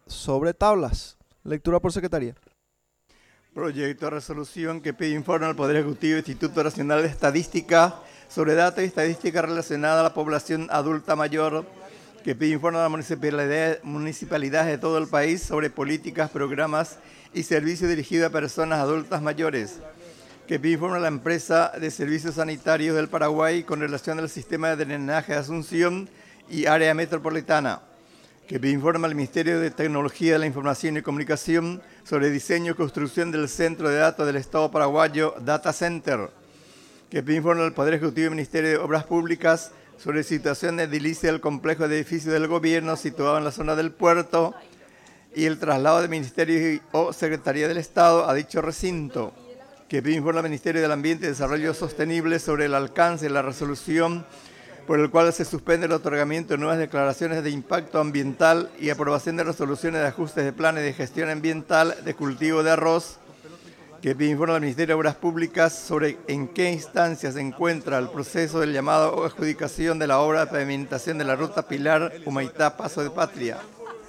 sobre tablas. Lectura por secretaría. Proyecto de resolución que pide informe al Poder Ejecutivo y Instituto Nacional de Estadística sobre datos y estadísticas relacionadas a la población adulta mayor, que pide informe a las municipalidades de todo el país sobre políticas, programas y servicios dirigidos a personas adultas mayores, que pide informe a la empresa de servicios sanitarios del Paraguay con relación al sistema de drenaje de Asunción y área metropolitana, que pide informe al Ministerio de Tecnología de la Información y Comunicación sobre diseño y construcción del Centro de Datos del Estado Paraguayo, Data Center, que pide informe al Poder Ejecutivo y Ministerio de Obras Públicas sobre situación de edilicia del complejo de edificios del gobierno situado en la zona del puerto y el traslado del Ministerio o Secretaría del Estado a dicho recinto, que pide informe al Ministerio del Ambiente y Desarrollo Sostenible sobre el alcance de la resolución por el cual se suspende el otorgamiento de nuevas declaraciones de impacto ambiental y aprobación de resoluciones de ajustes de planes de gestión ambiental de cultivo de arroz, que pide informe al Ministerio de Obras Públicas sobre en qué instancia se encuentra el proceso del llamado o adjudicación de la obra de pavimentación de la ruta Pilar Humaitá Paso de Patria,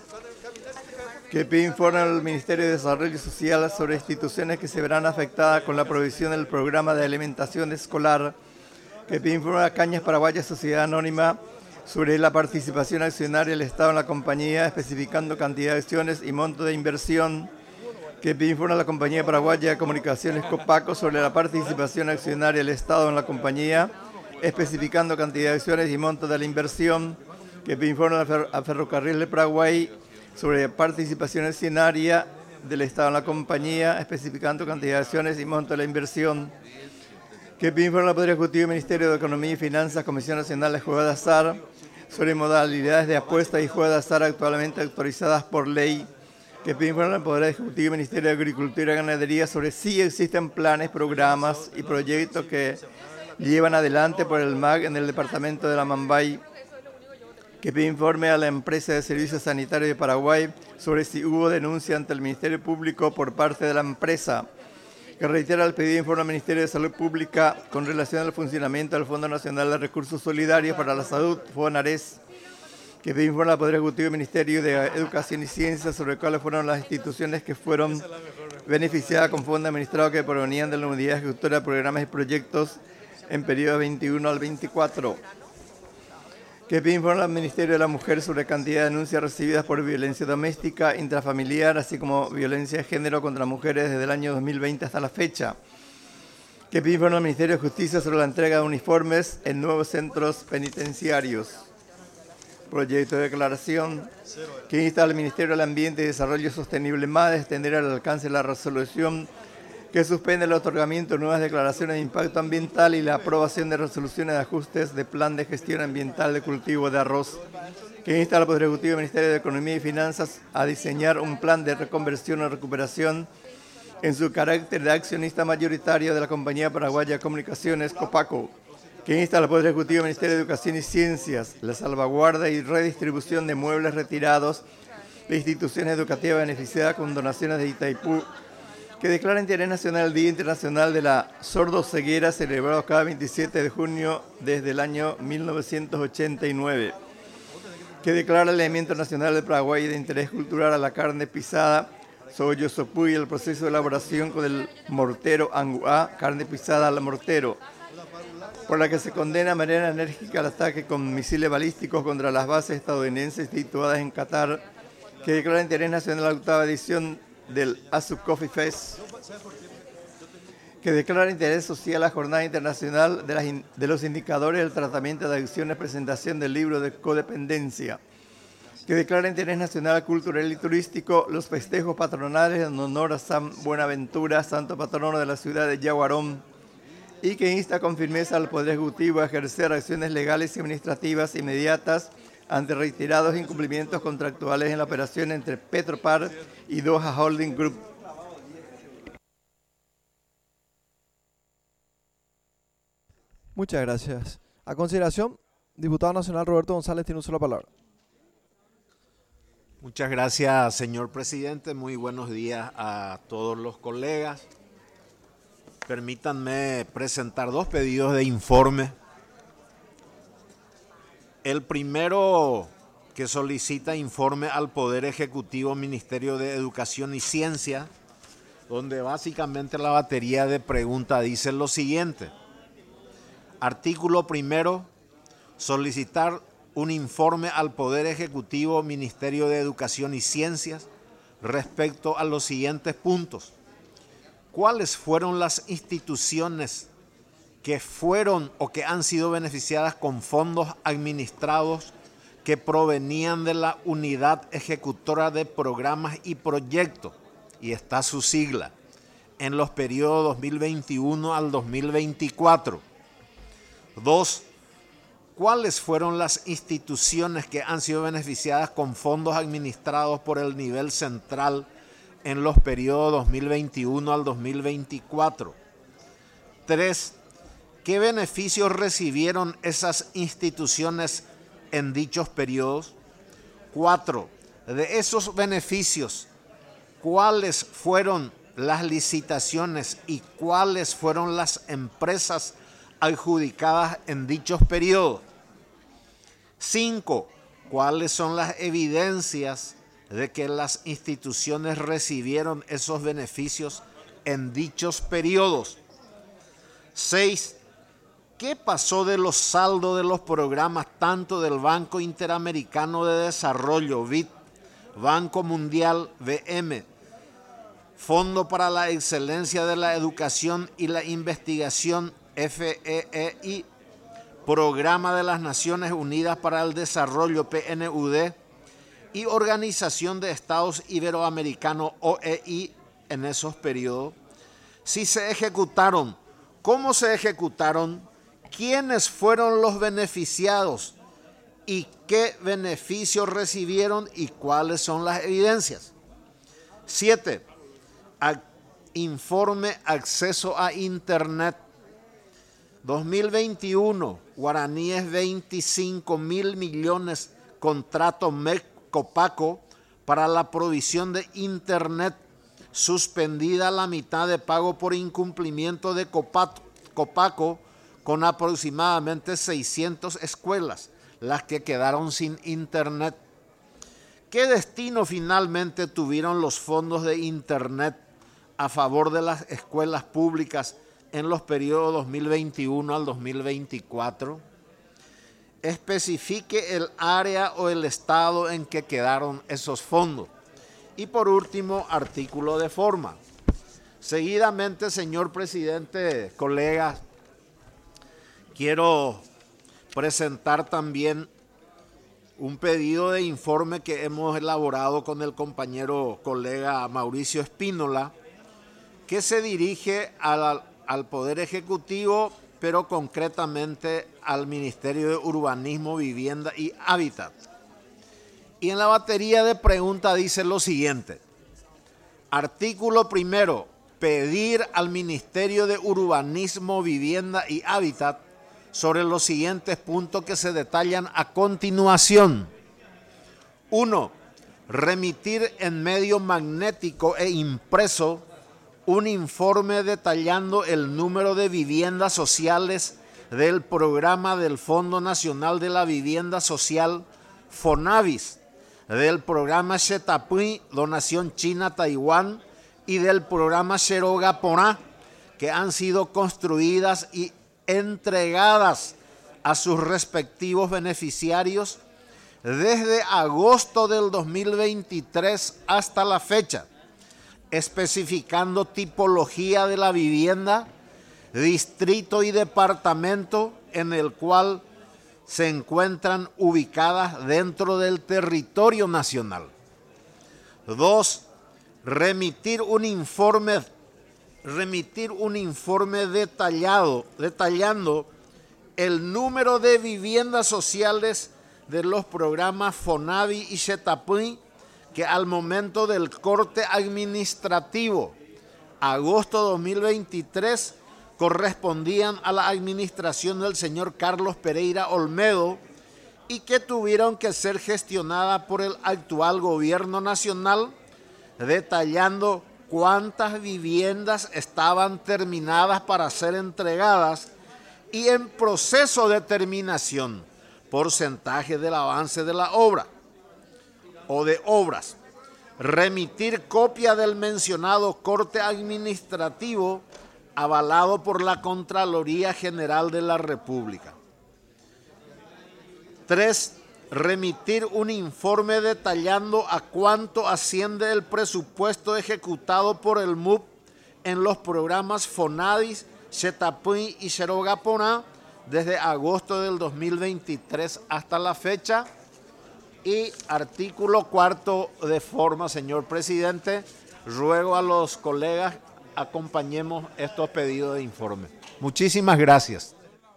que pide informe al Ministerio de Desarrollo Social sobre instituciones que se verán afectadas con la provisión del programa de alimentación escolar, que pide informe a Cañas Paraguayas Sociedad Anónima sobre la participación accionaria del Estado en la compañía, especificando cantidad de acciones y monto de inversión, que pide informe a la Compañía Paraguaya de Comunicaciones Copaco sobre la participación accionaria del Estado en la compañía, especificando cantidad de acciones y monto de la inversión, que pide informe a Ferrocarril de Paraguay sobre la participación accionaria del Estado en la compañía, especificando cantidad de acciones y monto de la inversión, que pide informe al Poder Ejecutivo y Ministerio de Economía y Finanzas, Comisión Nacional de Juegos de Azar, sobre modalidades de apuesta y juegos de azar actualmente autorizadas por ley, que pide informe al Poder Ejecutivo y Ministerio de Agricultura y Ganadería sobre si existen planes, programas y proyectos que llevan adelante por el MAG en el departamento de la Mambay, que pide informe a la empresa de servicios sanitarios de Paraguay sobre si hubo denuncia ante el Ministerio Público por parte de la empresa, que reitera el pedido de informe al Ministerio de Salud Pública con relación al funcionamiento del Fondo Nacional de Recursos Solidarios para la Salud, FONARES, que pide informe al Poder Ejecutivo y Ministerio de Educación y Ciencia sobre cuáles fueron las instituciones que fueron beneficiadas con fondos administrados que provenían de la Unidad Ejecutora de Programas y Proyectos en periodo 21 al 24. Que pide informe al Ministerio de la Mujer sobre cantidad de denuncias recibidas por violencia doméstica, intrafamiliar, así como violencia de género contra mujeres desde el año 2020 hasta la fecha. Que pide informe al Ministerio de Justicia sobre la entrega de uniformes en nuevos centros penitenciarios. Proyecto de declaración que insta al Ministerio del Ambiente y Desarrollo Sostenible MADE a extender el alcance de la resolución que suspende el otorgamiento de nuevas declaraciones de impacto ambiental y la aprobación de resoluciones de ajustes de plan de gestión ambiental de cultivo de arroz, que insta al Poder Ejecutivo y Ministerio de Economía y Finanzas a diseñar un plan de reconversión o recuperación en su carácter de accionista mayoritario de la Compañía Paraguaya de Comunicaciones, Copaco, que insta al Poder Ejecutivo y Ministerio de Educación y Ciencias la salvaguarda y redistribución de muebles retirados de instituciones educativas beneficiadas con donaciones de Itaipú, que declara interés nacional el Día Internacional de la Sordoceguera, celebrado cada 27 de junio desde el año 1989, que declara el elemento nacional del Paraguay de interés cultural a la carne pisada, soyo sopú y el proceso de elaboración con el mortero anguá, carne pisada al mortero, por la que se condena de manera enérgica el ataque con misiles balísticos contra las bases estadounidenses situadas en Qatar, que declara interés nacional la octava edición del ASUC Coffee Fest, que declara interés social la Jornada Internacional de los Indicadores del Tratamiento de Adicciones, presentación del libro de codependencia, que declara interés nacional, cultural y turístico los festejos patronales en honor a San Buenaventura, santo patrono de la ciudad de Yaguarón, y que insta con firmeza al Poder Ejecutivo a ejercer acciones legales y administrativas inmediatas ante reiterados incumplimientos contractuales en la operación entre Petropar y Doha Holding Group. Muchas gracias. A consideración, diputado nacional Roberto González tiene uso de la palabra. Muchas gracias, señor presidente. Muy buenos días a todos los colegas. Permítanme presentar dos pedidos de informe. El primero que solicita informe al Poder Ejecutivo, Ministerio de Educación y Ciencia, donde básicamente la batería de preguntas dice lo siguiente. Artículo primero, solicitar un informe al Poder Ejecutivo, Ministerio de Educación y Ciencias, respecto a los siguientes puntos. ¿Cuáles fueron las instituciones que fueron o que han sido beneficiadas con fondos administrados que provenían de la Unidad Ejecutora de Programas y Proyectos, y está su sigla, en los periodos 2021 al 2024? 2. ¿Cuáles fueron las instituciones que han sido beneficiadas con fondos administrados por el nivel central en los periodos 2021 al 2024? 3. ¿Qué beneficios recibieron esas instituciones en dichos periodos? 4. De esos beneficios, ¿cuáles fueron las licitaciones y cuáles fueron las empresas adjudicadas en dichos periodos? 5. ¿Cuáles son las evidencias de que las instituciones recibieron esos beneficios en dichos periodos? 6. ¿Qué pasó de los saldos de los programas tanto del Banco Interamericano de Desarrollo, BID, Banco Mundial, BM, Fondo para la Excelencia de la Educación y la Investigación, FEEI, Programa de las Naciones Unidas para el Desarrollo, PNUD, y Organización de Estados Iberoamericanos, OEI, en esos periodos? Si se ejecutaron, ¿cómo se ejecutaron? ¿Quiénes fueron los beneficiados? ¿Y qué beneficios recibieron? ¿Y cuáles son las evidencias? 7. Informe acceso a Internet. 2021, guaraníes 25.000 millones, contrato MEC-Copaco para la provisión de Internet, suspendida la mitad de pago por incumplimiento de Copaco, con aproximadamente 600 escuelas, las que quedaron sin Internet. ¿Qué destino finalmente tuvieron los fondos de Internet a favor de las escuelas públicas en los periodos 2021 al 2024? Especifique el área o el estado en que quedaron esos fondos. Y por último, artículo de forma. Seguidamente, señor presidente, colegas, quiero presentar también un pedido de informe que hemos elaborado con el compañero colega Mauricio Espínola, que se dirige al Poder Ejecutivo, pero concretamente al Ministerio de Urbanismo, Vivienda y Hábitat. Y en la batería de preguntas dice lo siguiente. Artículo primero, pedir al Ministerio de Urbanismo, Vivienda y Hábitat sobre los siguientes puntos que se detallan a continuación. 1. Remitir en medio magnético e impreso un informe detallando el número de viviendas sociales del programa del Fondo Nacional de la Vivienda Social, FONAVIS, del programa Xetapui, Donación China-Taiwán, y del programa Xeroga-Porá, que han sido construidas y entregadas a sus respectivos beneficiarios desde agosto del 2023 hasta la fecha, especificando tipología de la vivienda, distrito y departamento en el cual se encuentran ubicadas dentro del territorio nacional. 2. Remitir un informe detallando el número de viviendas sociales de los programas FONAVI y Xetapui que al momento del corte administrativo, agosto 2023, correspondían a la administración del señor Carlos Pereira Olmedo y que tuvieron que ser gestionadas por el actual gobierno nacional, detallando cuántas viviendas estaban terminadas para ser entregadas y en proceso de terminación, porcentaje del avance de la obra. o de obras, remitir copia del mencionado corte administrativo avalado por la Contraloría General de la República. 3. Remitir un informe detallando a cuánto asciende el presupuesto ejecutado por el MUP en los programas FONADIS, Xetapui y Xerogaponá desde agosto del 2023 hasta la fecha. Y artículo 4 de forma, señor presidente, ruego a los colegas acompañemos estos pedidos de informe. Muchísimas gracias.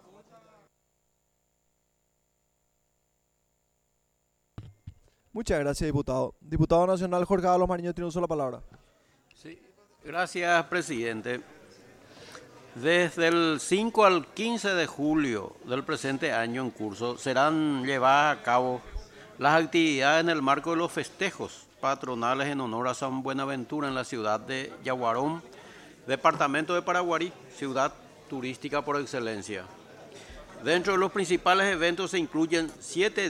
Muchas gracias, diputado. Diputado nacional Jorge Ábalos Mariño tiene uso de la palabra. Sí, gracias, presidente. Desde el 5 al 15 de julio del presente año en curso serán llevadas a cabo las actividades en el marco de los festejos patronales en honor a San Buenaventura en la ciudad de Yaguarón, departamento de Paraguarí, ciudad turística por excelencia. Dentro de los principales eventos se incluyen 7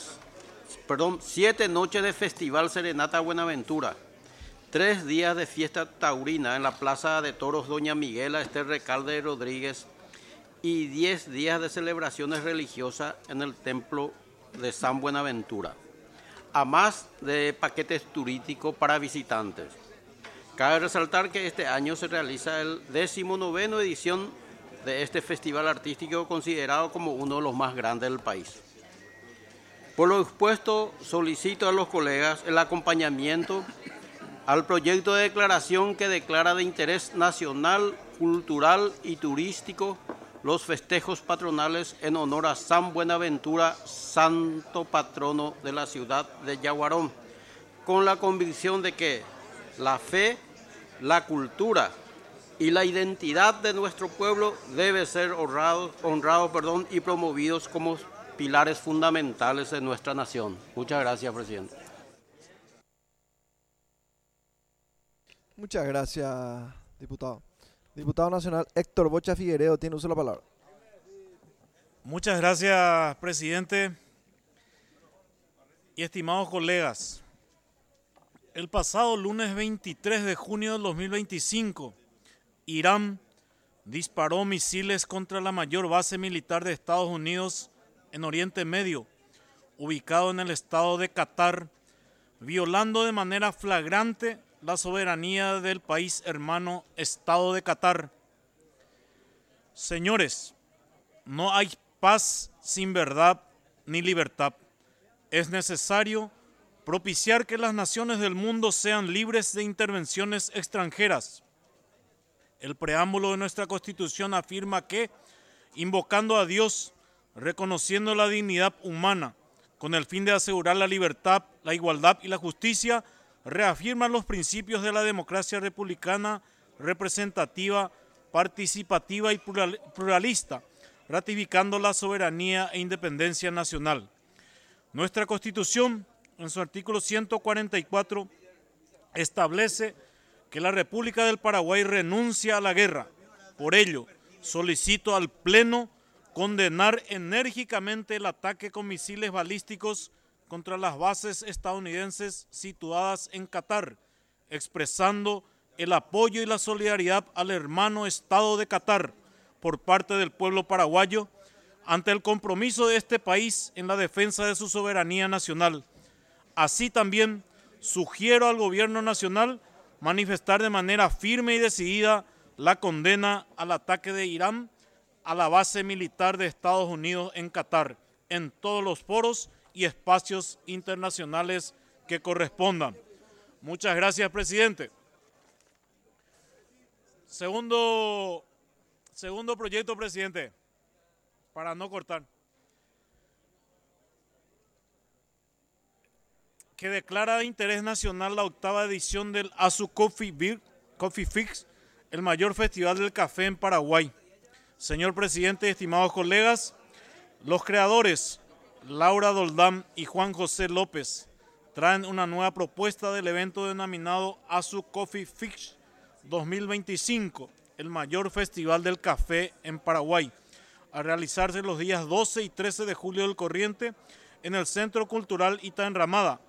noches de Festival Serenata Buenaventura, 3 días de fiesta taurina en la Plaza de Toros Doña Miguela Esther Recalde Rodríguez y 10 días de celebraciones religiosas en el Templo de San Buenaventura, a más de paquetes turísticos para visitantes. Cabe resaltar que este año se realiza el 19ª edición de este festival artístico considerado como uno de los más grandes del país. Por lo expuesto, solicito a los colegas el acompañamiento al proyecto de declaración que declara de interés nacional, cultural y turístico los festejos patronales en honor a San Buenaventura, santo patrono de la ciudad de Yaguarón, con la convicción de que la fe, la cultura y la identidad de nuestro pueblo debe ser honrados y promovidos como pilares fundamentales de nuestra nación. Muchas gracias, presidente. Muchas gracias, diputado. Diputado nacional Héctor Bocha Figueredo tiene uso de la palabra. Muchas gracias, presidente. Y estimados colegas, el pasado lunes 23 de junio del 2025, Irán disparó misiles contra la mayor base militar de Estados Unidos en Oriente Medio, ubicado en el estado de Qatar, violando de manera flagrante la soberanía del país hermano Estado de Qatar. Señores, no hay paz sin verdad ni libertad. Es necesario propiciar que las naciones del mundo sean libres de intervenciones extranjeras. El preámbulo de nuestra Constitución afirma que, invocando a Dios, reconociendo la dignidad humana, con el fin de asegurar la libertad, la igualdad y la justicia, reafirman los principios de la democracia republicana, representativa, participativa y pluralista, ratificando la soberanía e independencia nacional. Nuestra Constitución, en su artículo 144, establece que la República del Paraguay renuncia a la guerra. Por ello, solicito al Pleno condenar enérgicamente el ataque con misiles balísticos contra las bases estadounidenses situadas en Qatar, expresando el apoyo y la solidaridad al hermano Estado de Qatar por parte del pueblo paraguayo ante el compromiso de este país en la defensa de su soberanía nacional. Así también sugiero al gobierno nacional manifestar de manera firme y decidida la condena al ataque de Irán a la base militar de Estados Unidos en Qatar, en todos los foros y espacios internacionales que correspondan. Muchas gracias, presidente. Segundo proyecto, presidente, para no cortar. Que declara de interés nacional la 8ª edición del Azu Coffee Fix, el mayor festival del café en Paraguay. Señor presidente, estimados colegas, los creadores Laura Doldán y Juan José López traen una nueva propuesta del evento denominado Azu Coffee Fix 2025, el mayor festival del café en Paraguay, a realizarse los días 12 y 13 de julio del corriente en el Centro Cultural Itaenramada,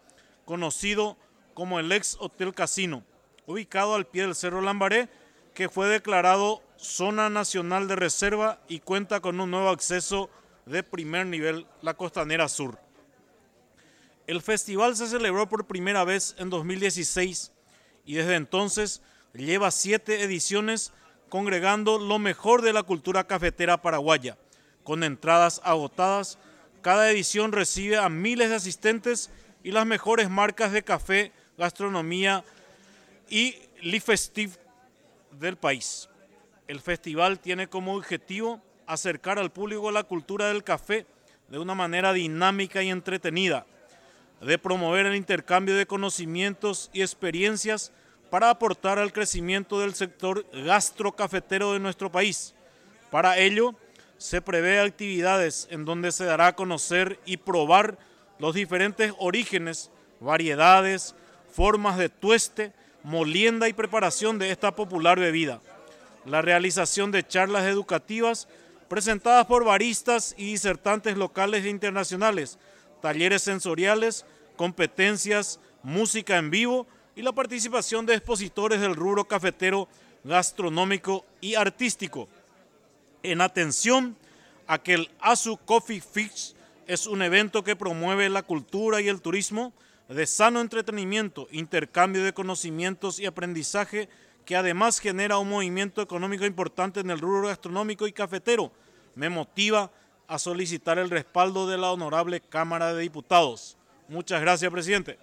conocido como el ex Hotel Casino, ubicado al pie del Cerro Lambaré, que fue declarado Zona Nacional de Reserva y cuenta con un nuevo acceso de primer nivel, la Costanera Sur. El festival se celebró por primera vez en 2016 y desde entonces lleva 7 ediciones congregando lo mejor de la cultura cafetera paraguaya. Con entradas agotadas, cada edición recibe a miles de asistentes y las mejores marcas de café, gastronomía y Lifestif del país. El festival tiene como objetivo acercar al público la cultura del café de una manera dinámica y entretenida, de promover el intercambio de conocimientos y experiencias para aportar al crecimiento del sector gastrocafetero de nuestro país. Para ello, se prevé actividades en donde se dará a conocer y probar los diferentes orígenes, variedades, formas de tueste, molienda y preparación de esta popular bebida. La realización de charlas educativas presentadas por baristas y disertantes locales e internacionales, talleres sensoriales, competencias, música en vivo y la participación de expositores del rubro cafetero, gastronómico y artístico. En atención a que el Azu Coffee Fix es un evento que promueve la cultura y el turismo de sano entretenimiento, intercambio de conocimientos y aprendizaje, que además genera un movimiento económico importante en el rubro gastronómico y cafetero, me motiva a solicitar el respaldo de la Honorable Cámara de Diputados. Muchas gracias, presidente.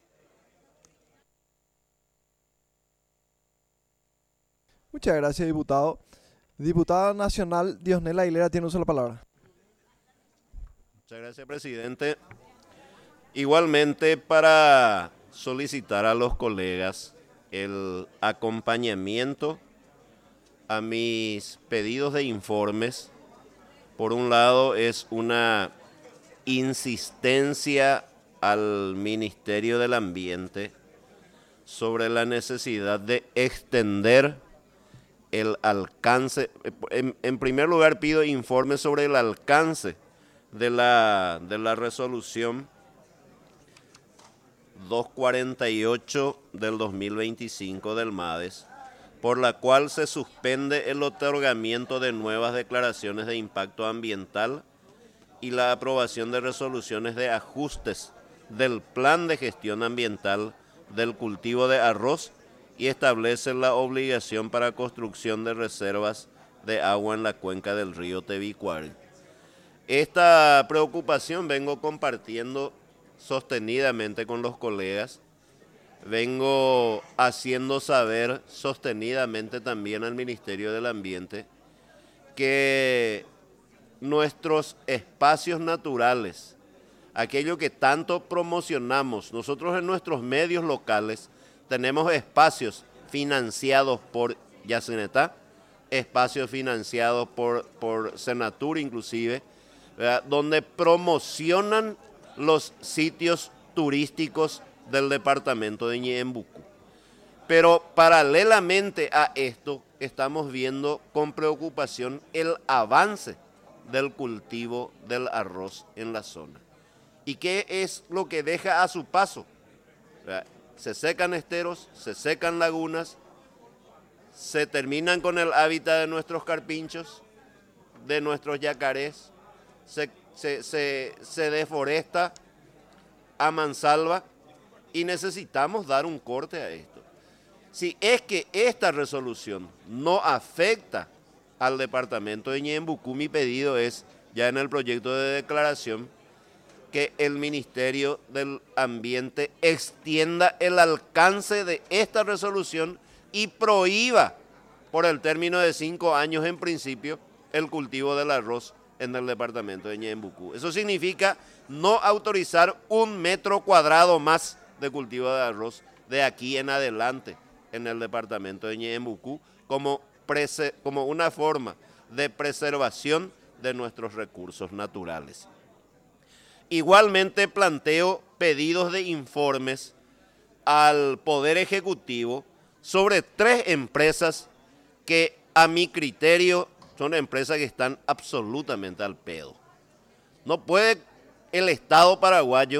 Muchas gracias, diputado. Diputada nacional Diosnela Aguilera tiene uso de la palabra. Muchas gracias, presidente. Igualmente, para solicitar a los colegas el acompañamiento a mis pedidos de informes. Por un lado, es una insistencia al Ministerio del Ambiente sobre la necesidad de extender el alcance. En primer lugar, pido informes sobre el alcance de la resolución 248 del 2025 del MADES, por la cual se suspende el otorgamiento de nuevas declaraciones de impacto ambiental y la aprobación de resoluciones de ajustes del Plan de Gestión Ambiental del cultivo de arroz y establece la obligación para construcción de reservas de agua en la cuenca del río Tebicuari. Esta preocupación vengo compartiendo sostenidamente con los colegas, vengo haciendo saber sostenidamente también al Ministerio del Ambiente que nuestros espacios naturales, aquello que tanto promocionamos, nosotros en nuestros medios locales tenemos espacios financiados por Yacinetá, espacios financiados por Senatur inclusive, ¿verdad?, donde promocionan los sitios turísticos del departamento de Ñeembucú. Pero paralelamente a esto, estamos viendo con preocupación el avance del cultivo del arroz en la zona. ¿Y qué es lo que deja a su paso? Se secan esteros, se secan lagunas, se terminan con el hábitat de nuestros carpinchos, de nuestros yacarés, se deforesta a mansalva y necesitamos dar un corte a esto. Si es que esta resolución no afecta al departamento de Ñeembucú, mi pedido es, ya en el proyecto de declaración, que el Ministerio del Ambiente extienda el alcance de esta resolución y prohíba por el término de 5 años en principio el cultivo del arroz en el departamento de Ñeembucú. Eso significa no autorizar 1 metro cuadrado más de cultivo de arroz de aquí en adelante en el departamento de Ñeembucú como una forma de preservación de nuestros recursos naturales. Igualmente planteo pedidos de informes al Poder Ejecutivo sobre 3 empresas que a mi criterio son empresas que están absolutamente al pedo. No puede el Estado paraguayo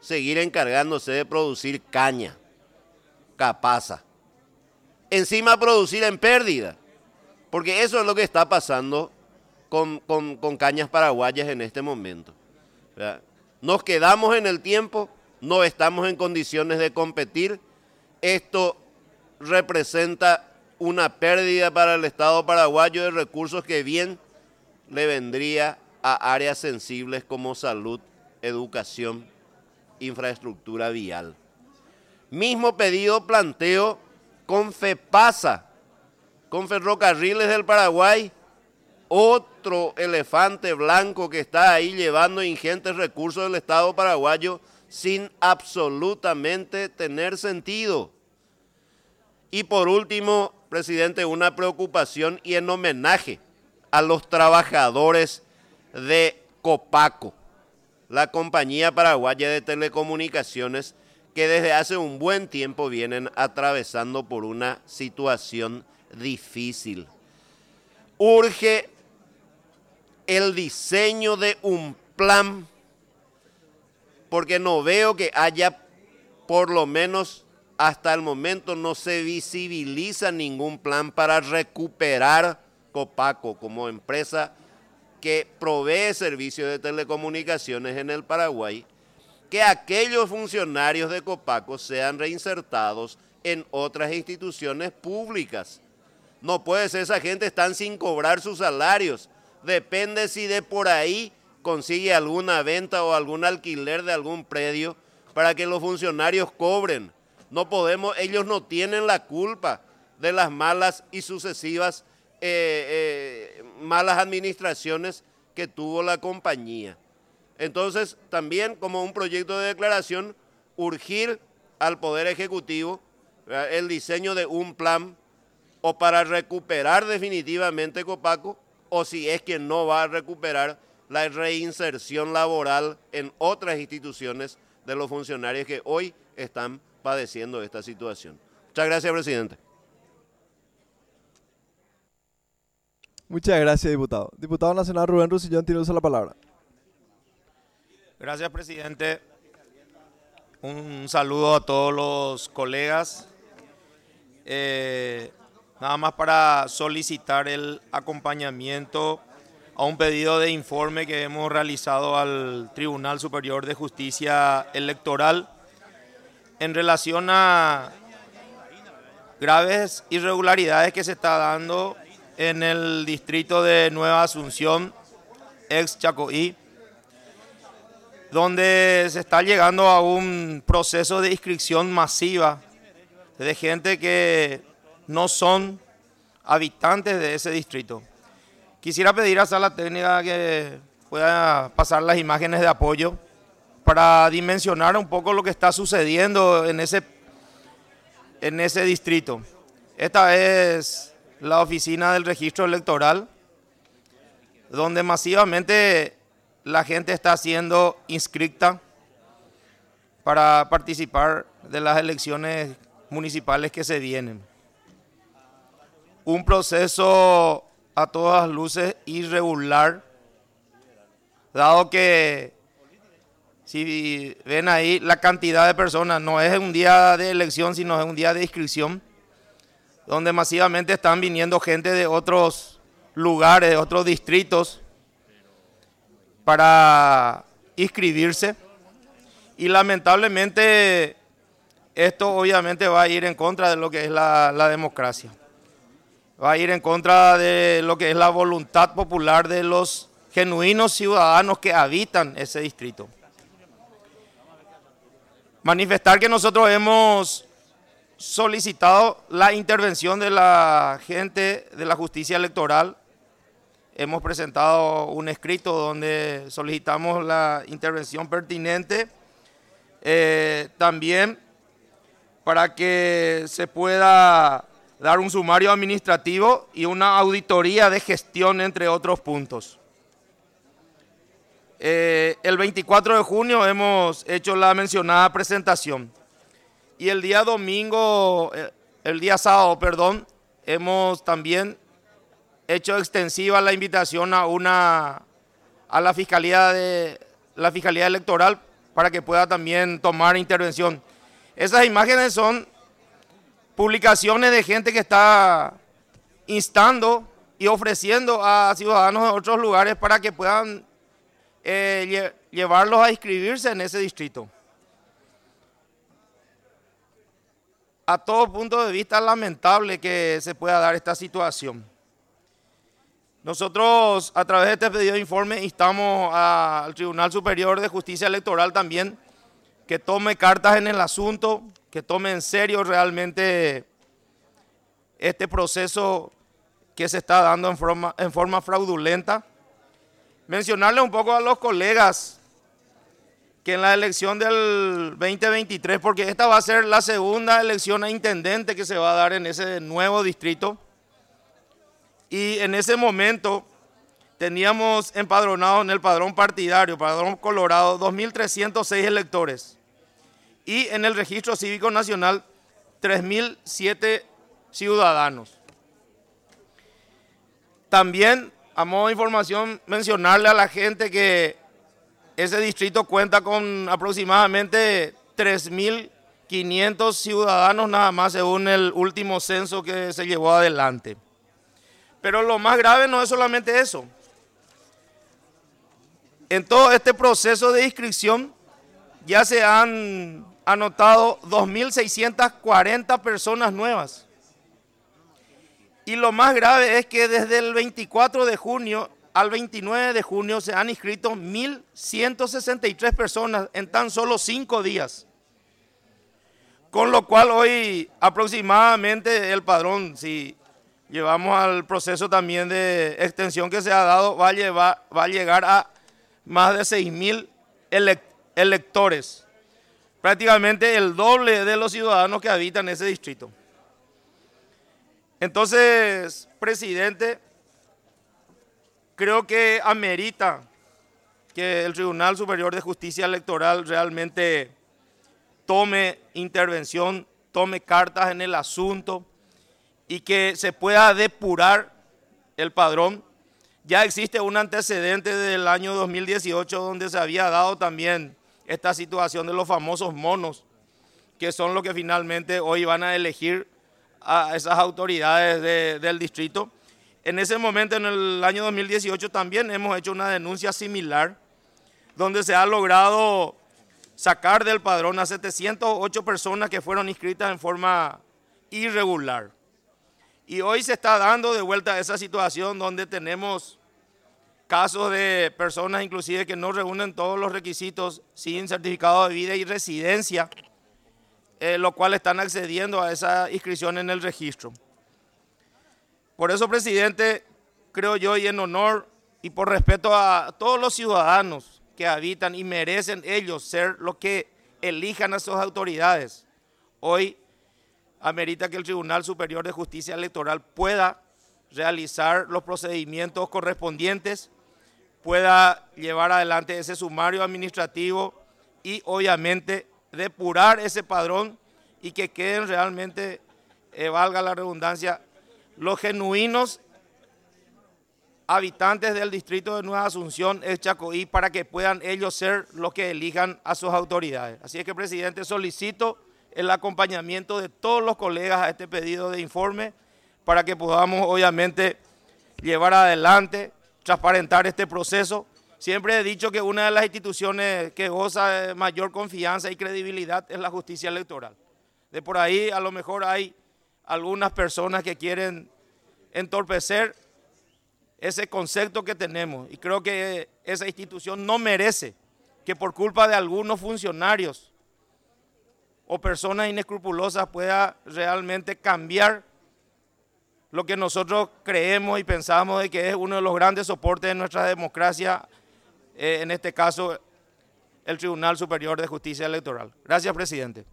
seguir encargándose de producir caña, capaza. Encima producir en pérdida, porque eso es lo que está pasando con cañas paraguayas en este momento, ¿verdad? Nos quedamos en el tiempo, no estamos en condiciones de competir. Esto representa una pérdida para el Estado paraguayo de recursos que bien le vendría a áreas sensibles como salud, educación, infraestructura vial. Mismo pedido planteo con FEPASA, con Ferrocarriles del Paraguay, otro elefante blanco que está ahí llevando ingentes recursos del Estado paraguayo sin absolutamente tener sentido. Y por último, presidente, una preocupación y en homenaje a los trabajadores de Copaco, la compañía paraguaya de telecomunicaciones, que desde hace un buen tiempo vienen atravesando por una situación difícil. Urge el diseño de un plan, porque no veo que haya, por lo menos hasta el momento, no se visibiliza ningún plan para recuperar Copaco como empresa que provee servicios de telecomunicaciones en el Paraguay, que aquellos funcionarios de Copaco sean reinsertados en otras instituciones públicas. No puede ser, esa gente están sin cobrar sus salarios. Depende si de por ahí consigue alguna venta o algún alquiler de algún predio para que los funcionarios cobren. No podemos, ellos no tienen la culpa de las malas y sucesivas malas administraciones que tuvo la compañía. Entonces, también como un proyecto de declaración, urgir al Poder Ejecutivo, ¿verdad?, el diseño de un plan o para recuperar definitivamente Copaco, o si es que no va a recuperar, la reinserción laboral en otras instituciones de los funcionarios que hoy están padeciendo esta situación. Muchas gracias, presidente. Muchas gracias, diputado. Diputado nacional Rubén Rusillón tiene uso de la palabra. Gracias, presidente. Un saludo a todos los colegas. Nada más para solicitar el acompañamiento a un pedido de informe que hemos realizado al Tribunal Superior de Justicia Electoral en relación a graves irregularidades que se está dando en el distrito de Nueva Asunción, ex Chacoí, donde se está llegando a un proceso de inscripción masiva de gente que no son habitantes de ese distrito. Quisiera pedir a Sala Técnica que pueda pasar las imágenes de apoyo para dimensionar un poco lo que está sucediendo en ese distrito. Esta es la oficina del registro electoral, donde masivamente la gente está siendo inscrita para participar de las elecciones municipales que se vienen. Un proceso a todas luces irregular, dado que, si ven ahí, la cantidad de personas no es un día de elección, sino es un día de inscripción, donde masivamente están viniendo gente de otros lugares, de otros distritos, para inscribirse. Y lamentablemente esto obviamente va a ir en contra de lo que es la democracia. Va a ir en contra de lo que es la voluntad popular de los genuinos ciudadanos que habitan ese distrito. Manifestar que nosotros hemos solicitado la intervención de la gente de la justicia electoral. Hemos presentado un escrito donde solicitamos la intervención pertinente, también para que se pueda dar un sumario administrativo y una auditoría de gestión, entre otros puntos. El 24 de junio hemos hecho la mencionada presentación y el día sábado, hemos también hecho extensiva la invitación a la Fiscalía Electoral para que pueda también tomar intervención. Esas imágenes son publicaciones de gente que está instando y ofreciendo a ciudadanos de otros lugares para que puedan llevarlos a inscribirse en ese distrito. A todo punto de vista es lamentable que se pueda dar esta situación. Nosotros, a través de este pedido de informe, instamos al Tribunal Superior de Justicia Electoral también que tome cartas en el asunto, que tome en serio realmente este proceso que se está dando en forma fraudulenta. Mencionarle un poco a los colegas que en la elección del 2023, porque esta va a ser la segunda elección a intendente que se va a dar en ese nuevo distrito, y en ese momento teníamos empadronados en el padrón partidario, padrón colorado, 2.306 electores, y en el registro cívico nacional 3.007 ciudadanos. También, a modo de información, mencionarle a la gente que ese distrito cuenta con aproximadamente 3.500 ciudadanos nada más según el último censo que se llevó adelante. Pero lo más grave no es solamente eso. En todo este proceso de inscripción ya se han anotado 2.640 personas nuevas. Y lo más grave es que desde el 24 de junio al 29 de junio se han inscrito 1.163 personas en tan solo 5 días. Con lo cual hoy aproximadamente el padrón, si llevamos al proceso también de extensión que se ha dado, va a llegar a más de 6.000 electores. Prácticamente el doble de los ciudadanos que habitan ese distrito. Entonces, presidente, creo que amerita que el Tribunal Superior de Justicia Electoral realmente tome intervención, tome cartas en el asunto y que se pueda depurar el padrón. Ya existe un antecedente del año 2018 donde se había dado también esta situación de los famosos monos, que son los que finalmente hoy van a elegir a esas autoridades del distrito. En ese momento, en el año 2018, también hemos hecho una denuncia similar, donde se ha logrado sacar del padrón a 708 personas que fueron inscritas en forma irregular. Y hoy se está dando de vuelta esa situación donde tenemos casos de personas inclusive que no reúnen todos los requisitos sin certificado de vida y residencia, lo cual están accediendo a esa inscripción en el registro. Por eso, presidente, creo yo, y en honor y por respeto a todos los ciudadanos que habitan y merecen ellos ser los que elijan a sus autoridades, hoy amerita que el Tribunal Superior de Justicia Electoral pueda realizar los procedimientos correspondientes, pueda llevar adelante ese sumario administrativo y obviamente depurar ese padrón y que queden realmente, valga la redundancia, los genuinos habitantes del distrito de Nueva Asunción, el Chacoí, para que puedan ellos ser los que elijan a sus autoridades. Así es que, presidente, solicito el acompañamiento de todos los colegas a este pedido de informe para que podamos, obviamente, llevar adelante, transparentar este proceso. Siempre he dicho que una de las instituciones que goza de mayor confianza y credibilidad es la justicia electoral. De por ahí a lo mejor hay algunas personas que quieren entorpecer ese concepto que tenemos, y creo que esa institución no merece que por culpa de algunos funcionarios o personas inescrupulosas pueda realmente cambiar lo que nosotros creemos y pensamos de que es uno de los grandes soportes de nuestra democracia, en este caso el Tribunal Superior de Justicia Electoral. Gracias, presidente.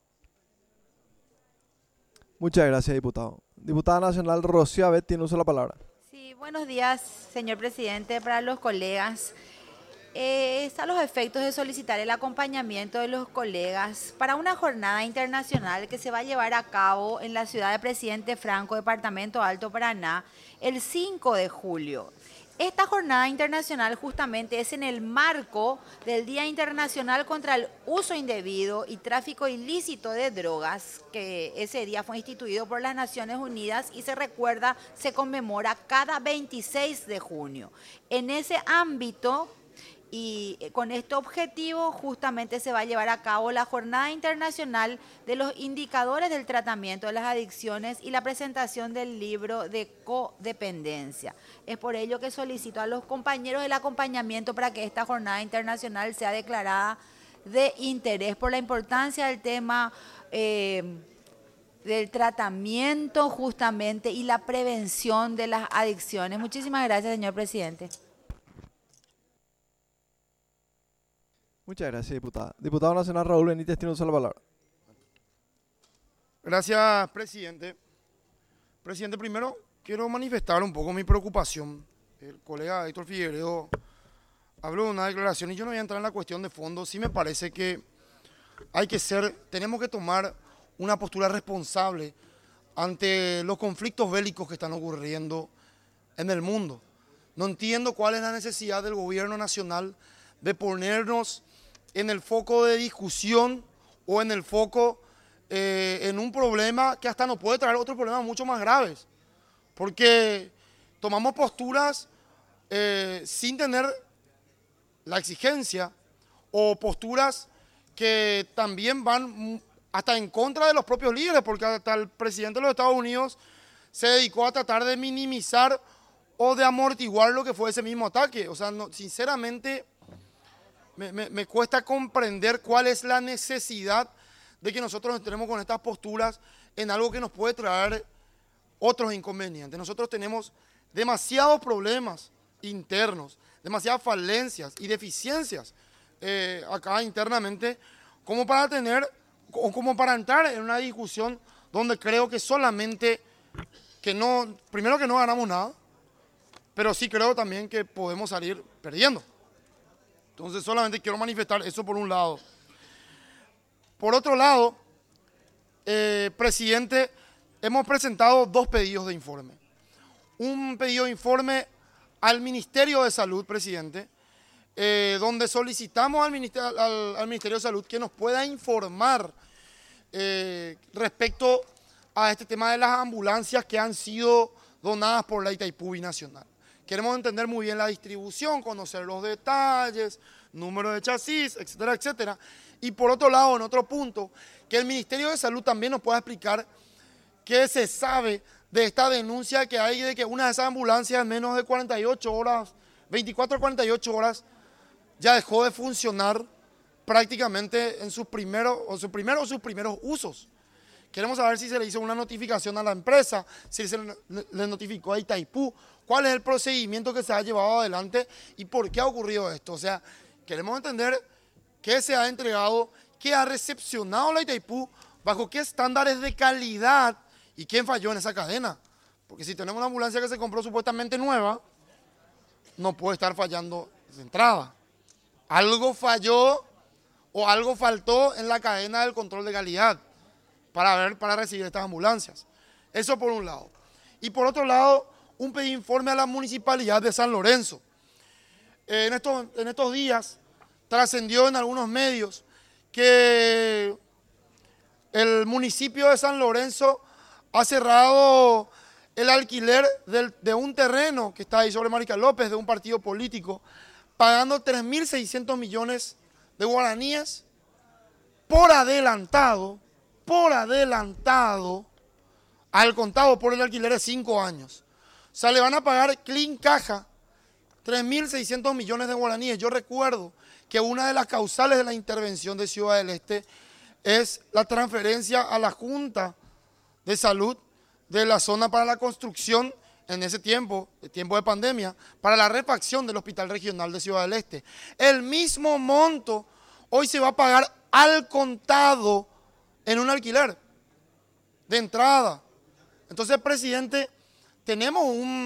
Muchas gracias, diputado. Diputada nacional Rocío Abet tiene uso de la palabra. Sí, buenos días, señor presidente, para los colegas. Es a los efectos de solicitar el acompañamiento de los colegas para una jornada internacional que se va a llevar a cabo en la ciudad de Presidente Franco, departamento Alto Paraná, el 5 de julio. Esta jornada internacional justamente es en el marco del Día Internacional contra el Uso Indebido y Tráfico Ilícito de Drogas, que ese día fue instituido por las Naciones Unidas y se conmemora cada 26 de junio. En ese ámbito y con este objetivo justamente se va a llevar a cabo la Jornada Internacional de los Indicadores del Tratamiento de las Adicciones y la presentación del libro de codependencia. Es por ello que solicito a los compañeros del acompañamiento para que esta Jornada Internacional sea declarada de interés por la importancia del tema del tratamiento justamente y la prevención de las adicciones. Muchísimas gracias, señor presidente. Muchas gracias, diputada. Diputado Nacional Raúl Benítez tiene uso de la palabra. Gracias, presidente. Presidente, primero quiero manifestar un poco mi preocupación. El colega Héctor Figueiredo habló de una declaración y yo no voy a entrar en la cuestión de fondo. Sí me parece que tenemos que tomar una postura responsable ante los conflictos bélicos que están ocurriendo en el mundo. No entiendo cuál es la necesidad del gobierno nacional de ponernos en el foco de discusión o en el foco en un problema que hasta nos puede traer otros problemas mucho más graves. Porque tomamos posturas sin tener la exigencia o posturas que también van hasta en contra de los propios líderes, porque hasta el presidente de los Estados Unidos se dedicó a tratar de minimizar o de amortiguar lo que fue ese mismo ataque. O sea, sinceramente me cuesta comprender cuál es la necesidad de que nosotros entremos con estas posturas en algo que nos puede traer otros inconvenientes. Nosotros tenemos demasiados problemas internos, demasiadas falencias y deficiencias acá internamente como para entrar en una discusión donde creo que solamente primero que no ganamos nada, pero sí creo también que podemos salir perdiendo. Entonces solamente quiero manifestar eso por un lado. Por otro lado, presidente, hemos presentado 2 pedidos de informe. Un pedido de informe al Ministerio de Salud, presidente, donde solicitamos al Ministerio de Salud que nos pueda informar respecto a este tema de las ambulancias que han sido donadas por la Itaipú Binacional. Queremos entender muy bien la distribución, conocer los detalles, número de chasis, etcétera, etcétera. Y por otro lado, en otro punto, que el Ministerio de Salud también nos pueda explicar qué se sabe de esta denuncia que hay de que una de esas ambulancias en menos de 48 horas, 24 a 48 horas, ya dejó de funcionar prácticamente en sus primeros usos. Queremos saber si se le hizo una notificación a la empresa, si se le notificó a Itaipú, cuál es el procedimiento que se ha llevado adelante y por qué ha ocurrido esto. O sea, queremos entender qué se ha entregado, qué ha recepcionado la Itaipú, bajo qué estándares de calidad y quién falló en esa cadena. Porque si tenemos una ambulancia que se compró supuestamente nueva, no puede estar fallando de entrada. Algo falló o algo faltó en la cadena del control de calidad para recibir estas ambulancias. Eso por un lado. Y por otro lado, un pedido de informe a la Municipalidad de San Lorenzo. En estos días trascendió en algunos medios que el municipio de San Lorenzo ha cerrado el alquiler de un terreno que está ahí sobre Mariscal López, de un partido político, pagando 3.600 millones de guaraníes por adelantado, al contado por el alquiler de 5 años. O sea, le van a pagar clean caja 3.600 millones de guaraníes. Yo recuerdo que una de las causales de la intervención de Ciudad del Este es la transferencia a la Junta de Salud de la zona para la construcción en ese tiempo, el tiempo de pandemia, para la refacción del Hospital Regional de Ciudad del Este. El mismo monto hoy se va a pagar al contado en un alquiler de entrada. Entonces, presidente, tenemos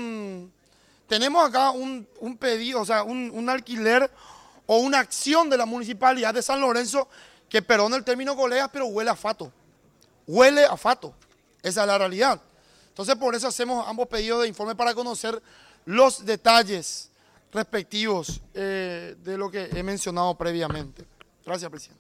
acá un pedido, o sea, un alquiler o una acción de la Municipalidad de San Lorenzo que, perdón el término, colegas, pero huele a fato. Huele a fato. Esa es la realidad. Entonces, por eso hacemos ambos pedidos de informe para conocer los detalles respectivos de lo que he mencionado previamente. Gracias, presidente.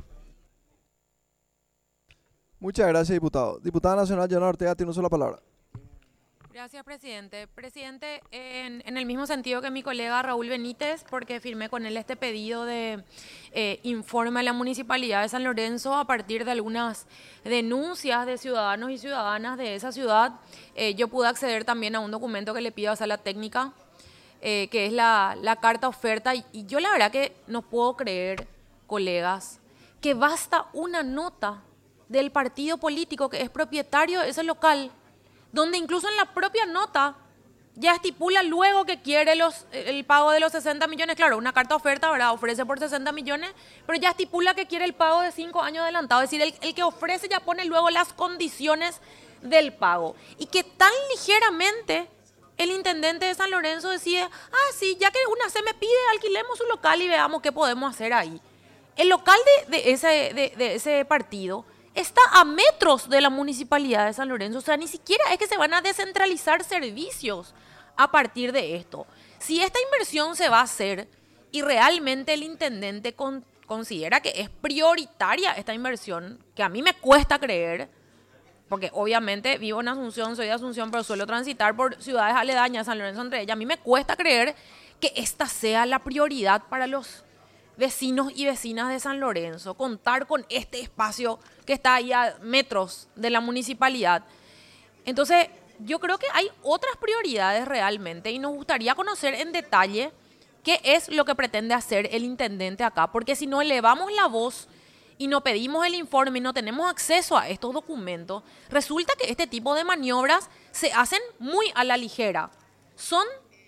Muchas gracias, diputado. Diputada nacional, Yana Ortega, tiene una sola palabra. Gracias, presidente. Presidente, en el mismo sentido que mi colega Raúl Benítez, porque firmé con él este pedido de informe a la Municipalidad de San Lorenzo a partir de algunas denuncias de ciudadanos y ciudadanas de esa ciudad, yo pude acceder también a un documento que le pido a Sala Técnica, que es la carta oferta, y yo la verdad que no puedo creer, colegas, que basta una nota del partido político que es propietario de ese local, donde incluso en la propia nota ya estipula luego que quiere el pago de los 60 millones. Claro, una carta oferta, ¿verdad? Ofrece por 60 millones, pero ya estipula que quiere el pago de 5 años adelantado. Es decir, el que ofrece ya pone luego las condiciones del pago. Y que tan ligeramente el intendente de San Lorenzo decide, sí, ya que una se me pide, alquilemos su local y veamos qué podemos hacer ahí. El local de ese partido está a metros de la Municipalidad de San Lorenzo, o sea, ni siquiera es que se van a descentralizar servicios a partir de esto. Si esta inversión se va a hacer y realmente el intendente considera que es prioritaria esta inversión, que a mí me cuesta creer, porque obviamente vivo en Asunción, soy de Asunción, pero suelo transitar por ciudades aledañas, San Lorenzo entre ellas, a mí me cuesta creer que esta sea la prioridad para los vecinos y vecinas de San Lorenzo, contar con este espacio que está ahí a metros de la municipalidad. Entonces, yo creo que hay otras prioridades realmente y nos gustaría conocer en detalle qué es lo que pretende hacer el intendente acá, porque si no elevamos la voz y no pedimos el informe y no tenemos acceso a estos documentos, resulta que este tipo de maniobras se hacen muy a la ligera. Son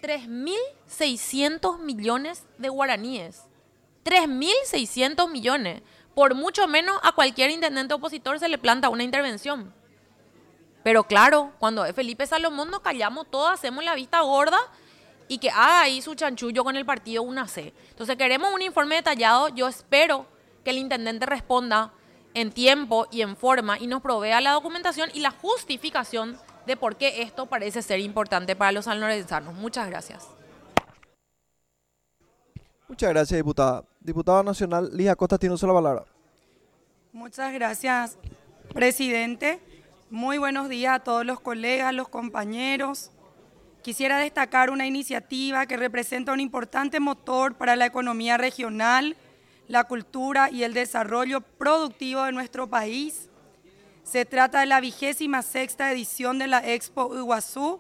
3.600 millones de guaraníes. 3.600 millones. Por mucho menos a cualquier intendente opositor se le planta una intervención. Pero claro, cuando es Felipe Salomón nos callamos todos, hacemos la vista gorda y que haga ahí su chanchullo con el partido 1C. Entonces queremos un informe detallado. Yo espero que el intendente responda en tiempo y en forma y nos provea la documentación y la justificación de por qué esto parece ser importante para los sanlorenzanos. Muchas gracias. Muchas gracias, diputada. Diputada nacional, Ligia Costa, tiene una sola palabra. Muchas gracias, presidente. Muy buenos días a todos los colegas, los compañeros. Quisiera destacar una iniciativa que representa un importante motor para la economía regional, la cultura y el desarrollo productivo de nuestro país. Se trata de la 26ª edición de la Expo Iguazú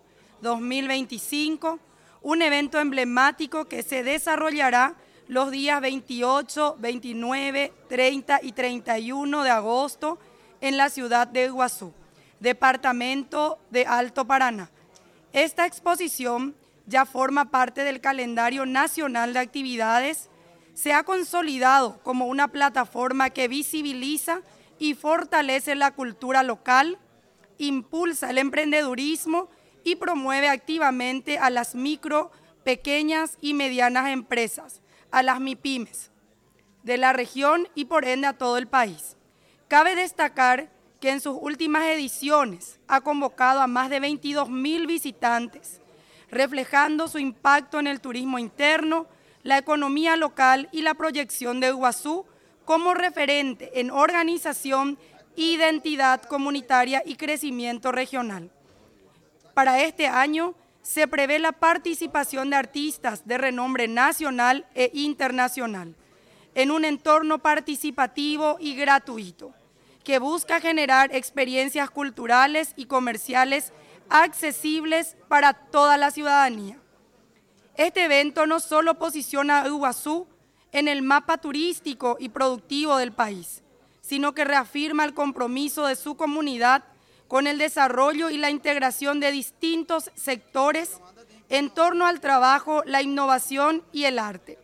2025, un evento emblemático que se desarrollará los días 28, 29, 30 y 31 de agosto en la ciudad de Iguazú, departamento de Alto Paraná. Esta exposición ya forma parte del calendario nacional de actividades, se ha consolidado como una plataforma que visibiliza y fortalece la cultura local, impulsa el emprendedurismo y promueve activamente a las micro, pequeñas y medianas empresas, a las MIPYMES de la región y por ende a todo el país. Cabe destacar que en sus últimas ediciones ha convocado a más de 22.000 visitantes, reflejando su impacto en el turismo interno, la economía local y la proyección de Iguazú como referente en organización, identidad comunitaria y crecimiento regional. Para este año se prevé la participación de artistas de renombre nacional e internacional en un entorno participativo y gratuito que busca generar experiencias culturales y comerciales accesibles para toda la ciudadanía. Este evento no solo posiciona a Iguazú en el mapa turístico y productivo del país, sino que reafirma el compromiso de su comunidad con el desarrollo y la integración de distintos sectores en torno al trabajo, la innovación y el arte.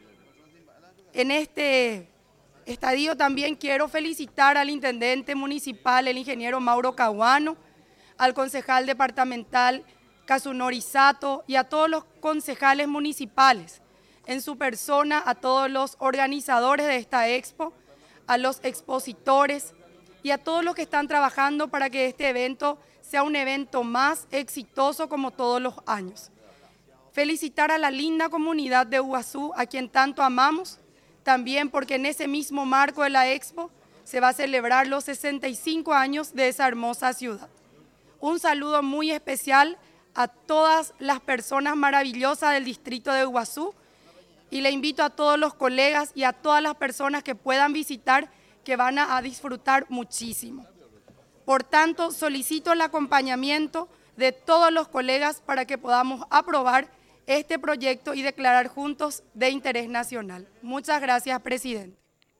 En este estadio también quiero felicitar al intendente municipal, el ingeniero Mauro Caguano, al concejal departamental Kazunori Sato y a todos los concejales municipales, en su persona a todos los organizadores de esta expo, a los expositores y a todos los que están trabajando para que este evento sea un evento más exitoso como todos los años. Felicitar a la linda comunidad de Iguazú, a quien tanto amamos, también porque en ese mismo marco de la Expo se va a celebrar los 65 años de esa hermosa ciudad. Un saludo muy especial a todas las personas maravillosas del distrito de Iguazú y le invito a todos los colegas y a todas las personas que puedan visitar, que van a disfrutar muchísimo. Por tanto, solicito el acompañamiento de todos los colegas para que podamos aprobar este proyecto y declarar juntos de interés nacional. Muchas gracias, presidente.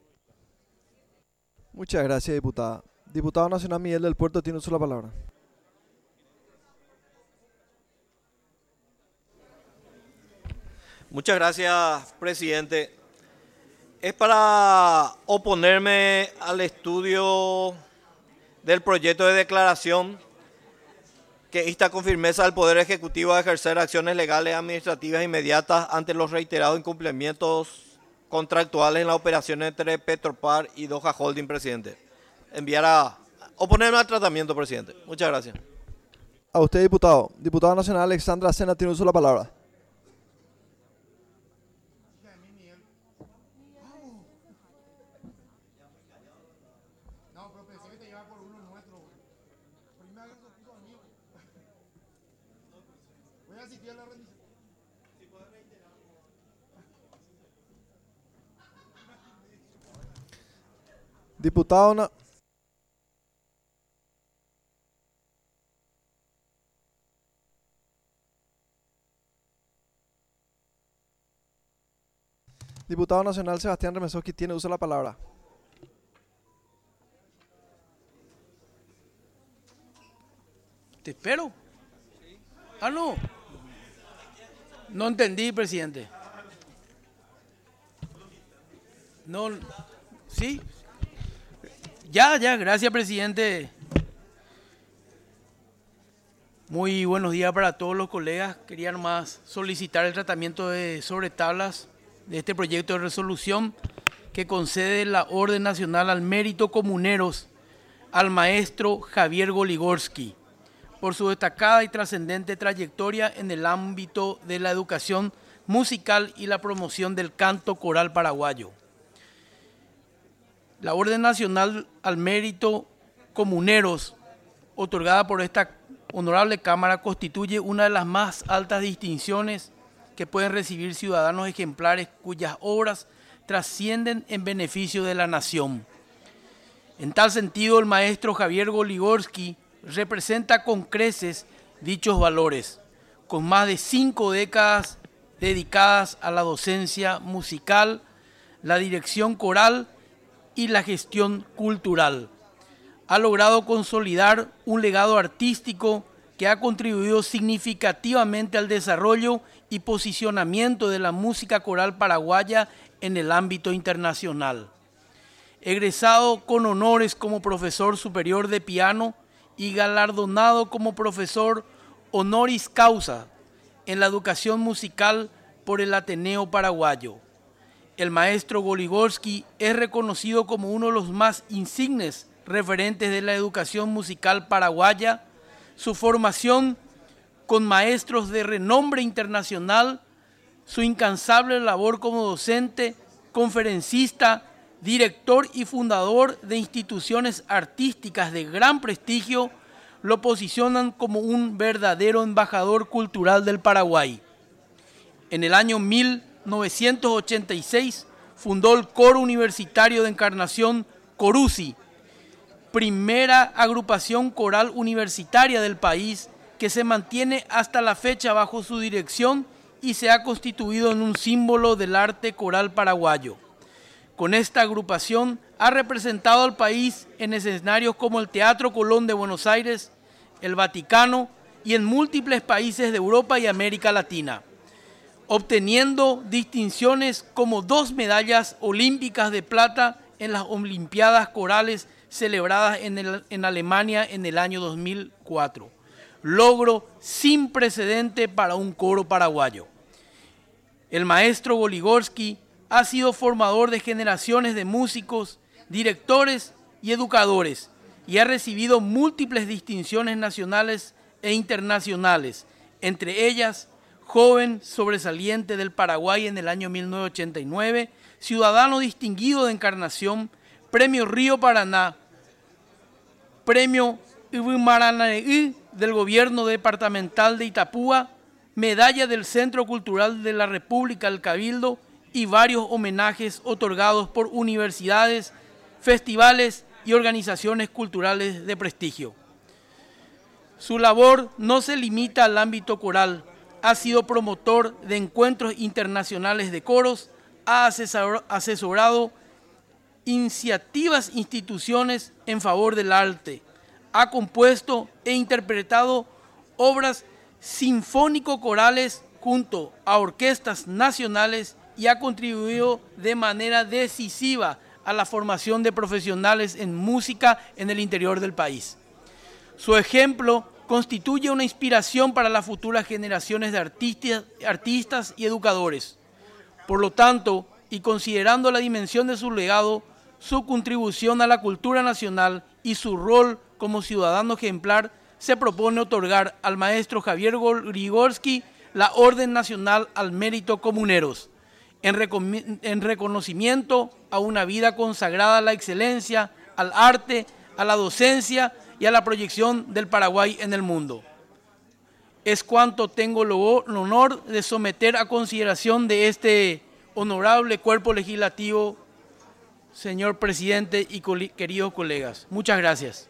Muchas gracias, diputada. Diputado Nacional Miguel del Puerto tiene uso la palabra. Muchas gracias, presidente. Es para oponerme al estudio del proyecto de declaración que insta con firmeza al Poder Ejecutivo a ejercer acciones legales administrativas inmediatas ante los reiterados incumplimientos contractuales en la operación entre Petropar y Doha Holding, presidente. Oponerme al tratamiento, presidente. Muchas gracias. A usted, diputado. Diputada Nacional Alexandra Sena tiene uso la palabra. Diputado Diputado Nacional Sebastián Remesoski tiene uso de la palabra. Te espero. Ah, no. No entendí, presidente. No. Sí. Ya, gracias, presidente. Muy buenos días para todos los colegas. Quería nomás solicitar el tratamiento sobre tablas de este proyecto de resolución que concede la Orden Nacional al Mérito Comuneros al maestro Javier Goligorsky por su destacada y trascendente trayectoria en el ámbito de la educación musical y la promoción del canto coral paraguayo. La Orden Nacional al Mérito Comuneros, otorgada por esta honorable Cámara, constituye una de las más altas distinciones que pueden recibir ciudadanos ejemplares cuyas obras trascienden en beneficio de la nación. En tal sentido, el maestro Javier Goligorsky representa con creces dichos valores, con más de 5 décadas dedicadas a la docencia musical, la dirección coral y la gestión cultural. Ha logrado consolidar un legado artístico que ha contribuido significativamente al desarrollo y posicionamiento de la música coral paraguaya en el ámbito internacional. Egresado con honores como profesor superior de piano y galardonado como profesor honoris causa en la educación musical por el Ateneo Paraguayo. El maestro Goligorsky es reconocido como uno de los más insignes referentes de la educación musical paraguaya. Su formación con maestros de renombre internacional, su incansable labor como docente, conferencista, director y fundador de instituciones artísticas de gran prestigio, lo posicionan como un verdadero embajador cultural del Paraguay. En el año 1986 fundó el Coro Universitario de Encarnación Corusi, primera agrupación coral universitaria del país que se mantiene hasta la fecha bajo su dirección y se ha constituido en un símbolo del arte coral paraguayo. Con esta agrupación ha representado al país en escenarios como el Teatro Colón de Buenos Aires, el Vaticano y en múltiples países de Europa y América Latina, obteniendo distinciones como 2 medallas olímpicas de plata en las Olimpiadas Corales celebradas en Alemania en el año 2004. Logro sin precedente para un coro paraguayo. El maestro Goligorsky ha sido formador de generaciones de músicos, directores y educadores y ha recibido múltiples distinciones nacionales e internacionales, entre ellas joven sobresaliente del Paraguay en el año 1989, ciudadano distinguido de Encarnación, Premio Río Paraná, Premio Ibumaranaí del Gobierno Departamental de Itapúa, Medalla del Centro Cultural de la República del Cabildo y varios homenajes otorgados por universidades, festivales y organizaciones culturales de prestigio. Su labor no se limita al ámbito coral, ha sido promotor de encuentros internacionales de coros, ha asesorado iniciativas, instituciones en favor del arte, ha compuesto e interpretado obras sinfónico-corales junto a orquestas nacionales y ha contribuido de manera decisiva a la formación de profesionales en música en el interior del país. Su ejemplo constituye una inspiración para las futuras generaciones de artistas y educadores. Por lo tanto, y considerando la dimensión de su legado, su contribución a la cultura nacional y su rol como ciudadano ejemplar, se propone otorgar al maestro Javier Grigorski la Orden Nacional al Mérito Comuneros, en reconocimiento a una vida consagrada a la excelencia, al arte, a la docencia y a la proyección del Paraguay en el mundo. Es cuanto tengo el honor de someter a consideración de este honorable cuerpo legislativo, señor presidente y queridos colegas. Muchas gracias.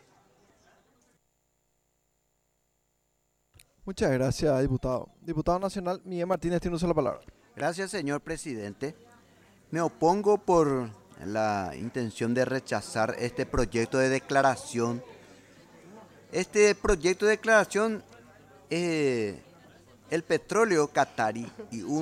Muchas gracias, diputado. Diputado nacional Miguel Martínez tiene uso de la palabra. Gracias, señor presidente. Me opongo por la intención de rechazar este proyecto de declaración. Este proyecto de declaración, el petróleo qatarí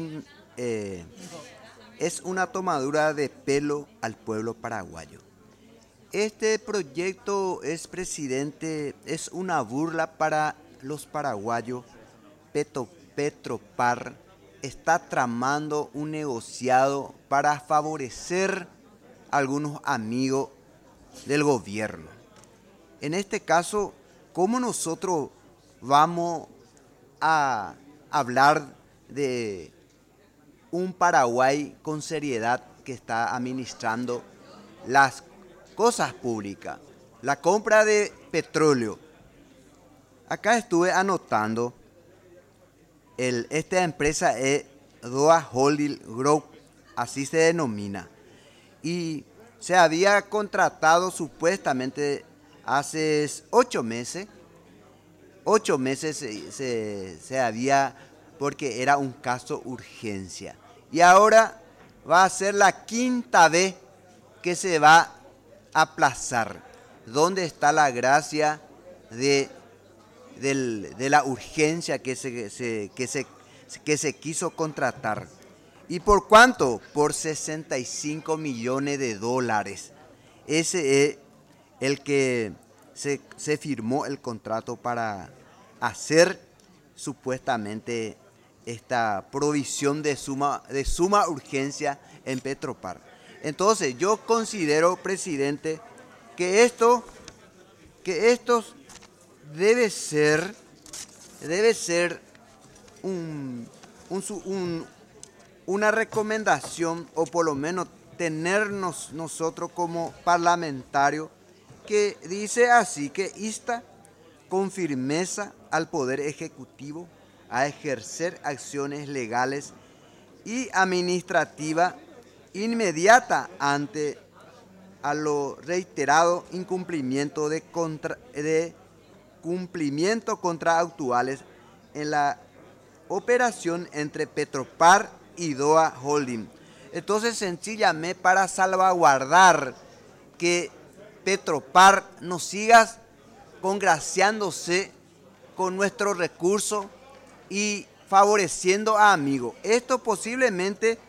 es una tomadura de pelo al pueblo paraguayo. Este proyecto es una burla para los paraguayos. Petropar está tramando un negociado para favorecer a algunos amigos del gobierno. En este caso, ¿cómo nosotros vamos a hablar de un Paraguay con seriedad que está administrando las cosas públicas? La compra de petróleo. Acá estuve anotando, esta empresa es Doha Holding Group, así se denomina, y se había contratado supuestamente hace 8 meses. 8 meses se había, porque era un caso urgencia. Y ahora va a ser la 5ª vez que se va a aplazar. ¿Dónde está la gracia de la urgencia que se quiso contratar? ¿Y por cuánto? Por $65 millones. Ese es el que se firmó el contrato para hacer supuestamente esta provisión de suma urgencia en Petropar. Entonces yo considero, presidente, que esto debe ser una recomendación, o por lo menos tenernos nosotros como parlamentarios, que dice así, que insta con firmeza al Poder Ejecutivo a ejercer acciones legales y administrativas inmediatas ante a lo reiterado incumplimiento de cumplimiento contractuales en la operación entre Petropar y Doha Holding. Entonces, sencillamente para salvaguardar que Petropar no siga congraciándose con nuestros recursos y favoreciendo a amigos. Esto posiblemente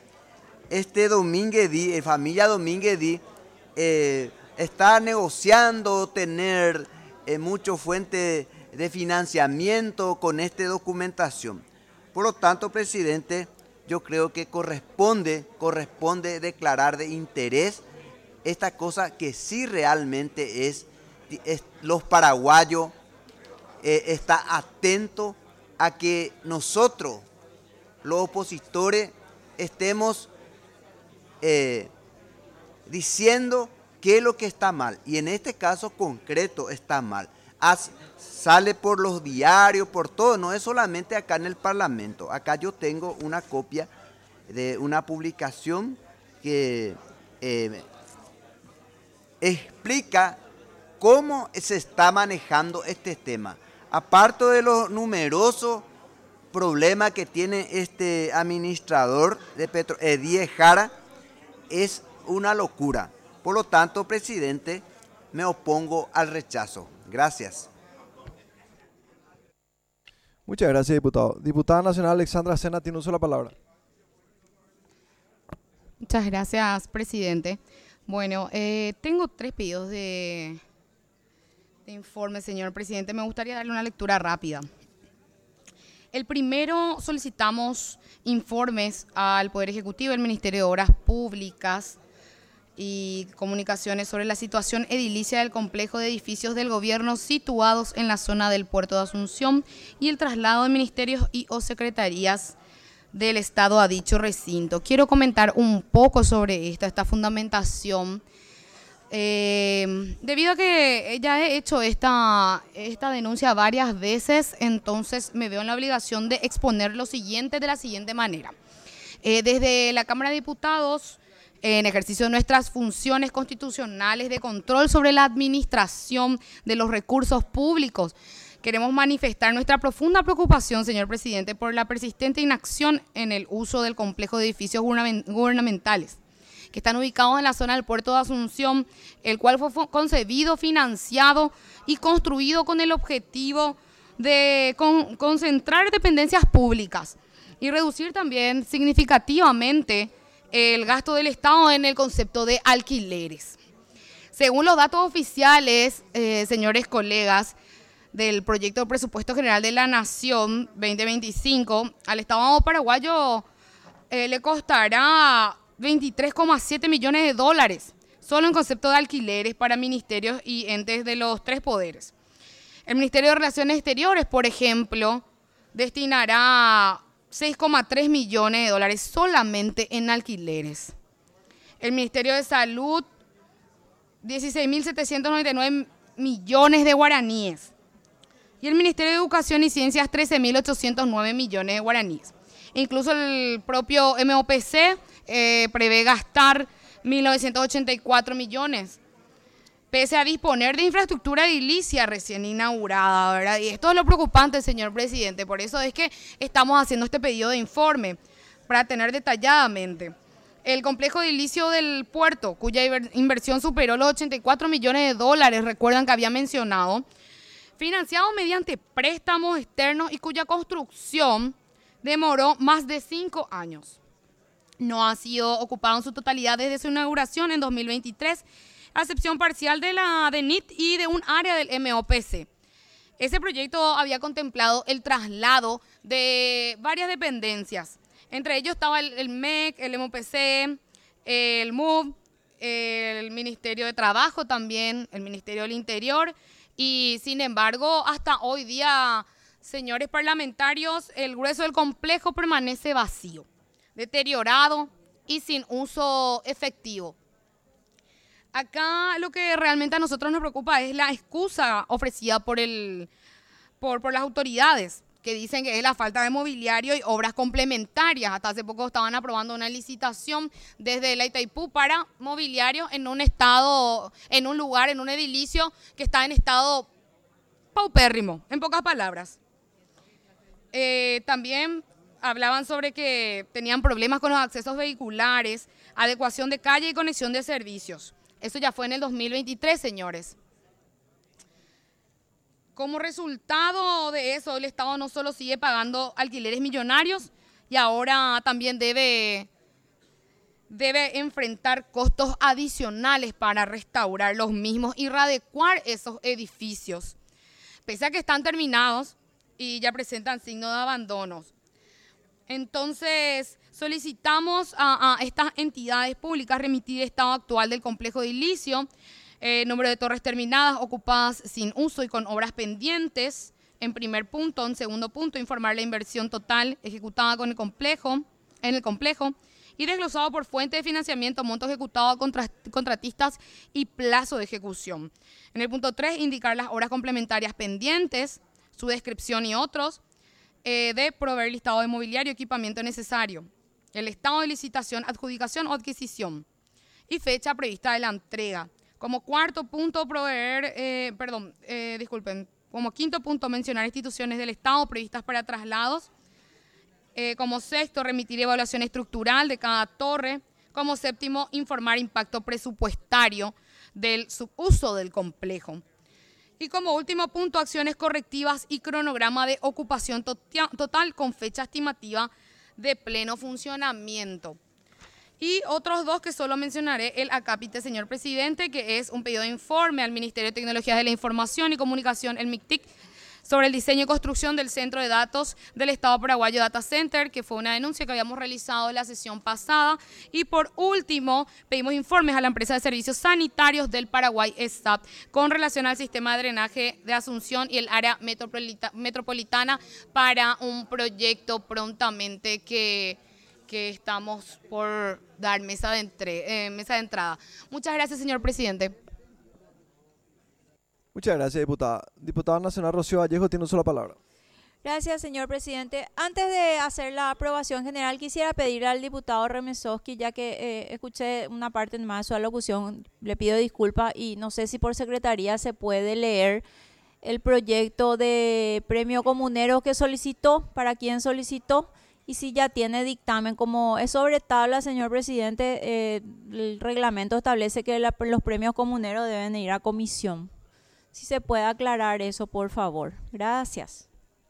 familia Domínguez Díaz está negociando tener muchas fuentes de financiamiento con esta documentación. Por lo tanto, presidente, yo creo que corresponde declarar de interés esta cosa que sí realmente es los paraguayos está atento a que nosotros los opositores estemos diciendo qué es lo que está mal. Y en este caso concreto está mal. Sale por los diarios, por todo, no es solamente acá en el Parlamento. Acá yo tengo una copia de una publicación que explica cómo se está manejando este tema. Aparte de los numerosos problemas que tiene este administrador de Díez Jara, es una locura. Por lo tanto, presidente, me opongo al rechazo. Gracias. Muchas gracias, diputado. Diputada nacional Alexandra Sena tiene uso de la palabra. Muchas gracias, presidente. Bueno, tengo 3 pedidos de informe, señor presidente. Me gustaría darle una lectura rápida. El primero, solicitamos informes al Poder Ejecutivo, el Ministerio de Obras Públicas y Comunicaciones sobre la situación edilicia del complejo de edificios del gobierno situados en la zona del puerto de Asunción y el traslado de ministerios y o secretarías del Estado a dicho recinto. Quiero comentar un poco sobre esta fundamentación. Debido a que ya he hecho esta denuncia varias veces, entonces me veo en la obligación de exponer lo siguiente de la siguiente manera. Desde la Cámara de Diputados, en ejercicio de nuestras funciones constitucionales de control sobre la administración de los recursos públicos, queremos manifestar nuestra profunda preocupación, señor presidente, por la persistente inacción en el uso del complejo de edificios gubernamentales que están ubicados en la zona del puerto de Asunción, el cual fue concebido, financiado y construido con el objetivo de concentrar dependencias públicas y reducir también significativamente el gasto del Estado en el concepto de alquileres. Según los datos oficiales, señores colegas, del proyecto de presupuesto general de la Nación 2025, al Estado paraguayo le costará 23,7 millones de dólares, solo en concepto de alquileres para ministerios y entes de los 3 poderes. El Ministerio de Relaciones Exteriores, por ejemplo, destinará 6,3 millones de dólares solamente en alquileres. El Ministerio de Salud, 16.799 millones de guaraníes. Y el Ministerio de Educación y Ciencias, 13.809 millones de guaraníes. Incluso el propio MOPC prevé gastar 1.984 millones, pese a disponer de infraestructura edilicia recién inaugurada, ¿verdad? Y esto es lo preocupante, señor presidente. Por eso es que estamos haciendo este pedido de informe, para tener detalladamente. El complejo edilicio del puerto, cuya inversión superó los 84 millones de dólares, recuerdan que había mencionado, financiado mediante préstamos externos y cuya construcción demoró más de 5 años. No ha sido ocupado en su totalidad desde su inauguración en 2023, a excepción parcial de la DENIT y de un área del MOPC. Ese proyecto había contemplado el traslado de varias dependencias. Entre ellos estaba el MEC, el MOPC, el MUV, el Ministerio de Trabajo también, el Ministerio del Interior. Y sin embargo, hasta hoy día, señores parlamentarios, el grueso del complejo permanece vacío, deteriorado y sin uso efectivo. Acá lo que realmente a nosotros nos preocupa es la excusa ofrecida por las autoridades, que dicen que es la falta de mobiliario y obras complementarias. Hasta hace poco estaban aprobando una licitación desde la Itaipú para mobiliario en un estado, en un lugar, en un edilicio que está en estado paupérrimo, en pocas palabras. También hablaban sobre que tenían problemas con los accesos vehiculares, adecuación de calle y conexión de servicios. Eso ya fue en el 2023, señores. Como resultado de eso, el Estado no solo sigue pagando alquileres millonarios y ahora también debe enfrentar costos adicionales para restaurar los mismos y readecuar esos edificios. Pese a que están terminados y ya presentan signos de abandonos. Entonces, solicitamos a estas entidades públicas remitir el estado actual del complejo edilicio, número de torres terminadas, ocupadas sin uso y con obras pendientes, en primer punto. En segundo punto, informar la inversión total ejecutada en el complejo y desglosado por fuente de financiamiento, monto ejecutado a contratistas y plazo de ejecución. En el punto 3, indicar las obras complementarias pendientes, su descripción y otros, de proveer listado de mobiliario y equipamiento necesario, el estado de licitación, adjudicación o adquisición y fecha prevista de la entrega. Como cuarto punto, como quinto punto, mencionar instituciones del Estado previstas para traslados. Como sexto, remitir evaluación estructural de cada torre. Como séptimo, informar impacto presupuestario del subuso del complejo. Y como último punto, acciones correctivas y cronograma de ocupación total con fecha estimativa de pleno funcionamiento. Y otros dos que solo mencionaré, el acápite, señor presidente, que es un pedido de informe al Ministerio de Tecnologías de la Información y Comunicación, el MICTIC, sobre el diseño y construcción del Centro de Datos del Estado Paraguayo Data Center, que fue una denuncia que habíamos realizado en la sesión pasada. Y por último, pedimos informes a la empresa de servicios sanitarios del Paraguay, SAP, con relación al sistema de drenaje de Asunción y el área metropolitana para un proyecto prontamente que estamos por dar mesa de entrada. Muchas gracias, señor presidente. Muchas gracias, diputada. Diputada nacional Rocío Vallejo tiene una sola palabra. Gracias, señor presidente. Antes de hacer la aprobación general, quisiera pedirle al diputado Remesowski, ya que escuché una parte más de su alocución, le pido disculpas y no sé si por secretaría se puede leer el proyecto de premio comunero que solicitó, para quién solicitó, y si ya tiene dictamen. Como es sobre tabla, señor presidente, el reglamento establece que los premios comuneros deben ir a comisión. Si se puede aclarar eso, por favor. Gracias.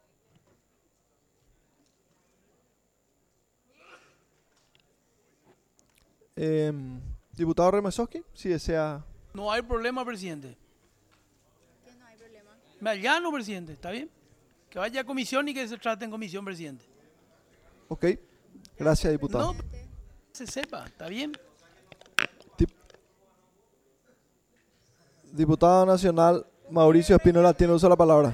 Diputado Remesowski, si desea. No hay problema, presidente. ¿Qué no hay problema? Me allano, presidente, ¿está bien? Que vaya a comisión y que se trate en comisión, presidente. Ok, gracias, diputado. No, se sepa, ¿está bien? Diputado nacional Mauricio Espínola tiene uso de la palabra.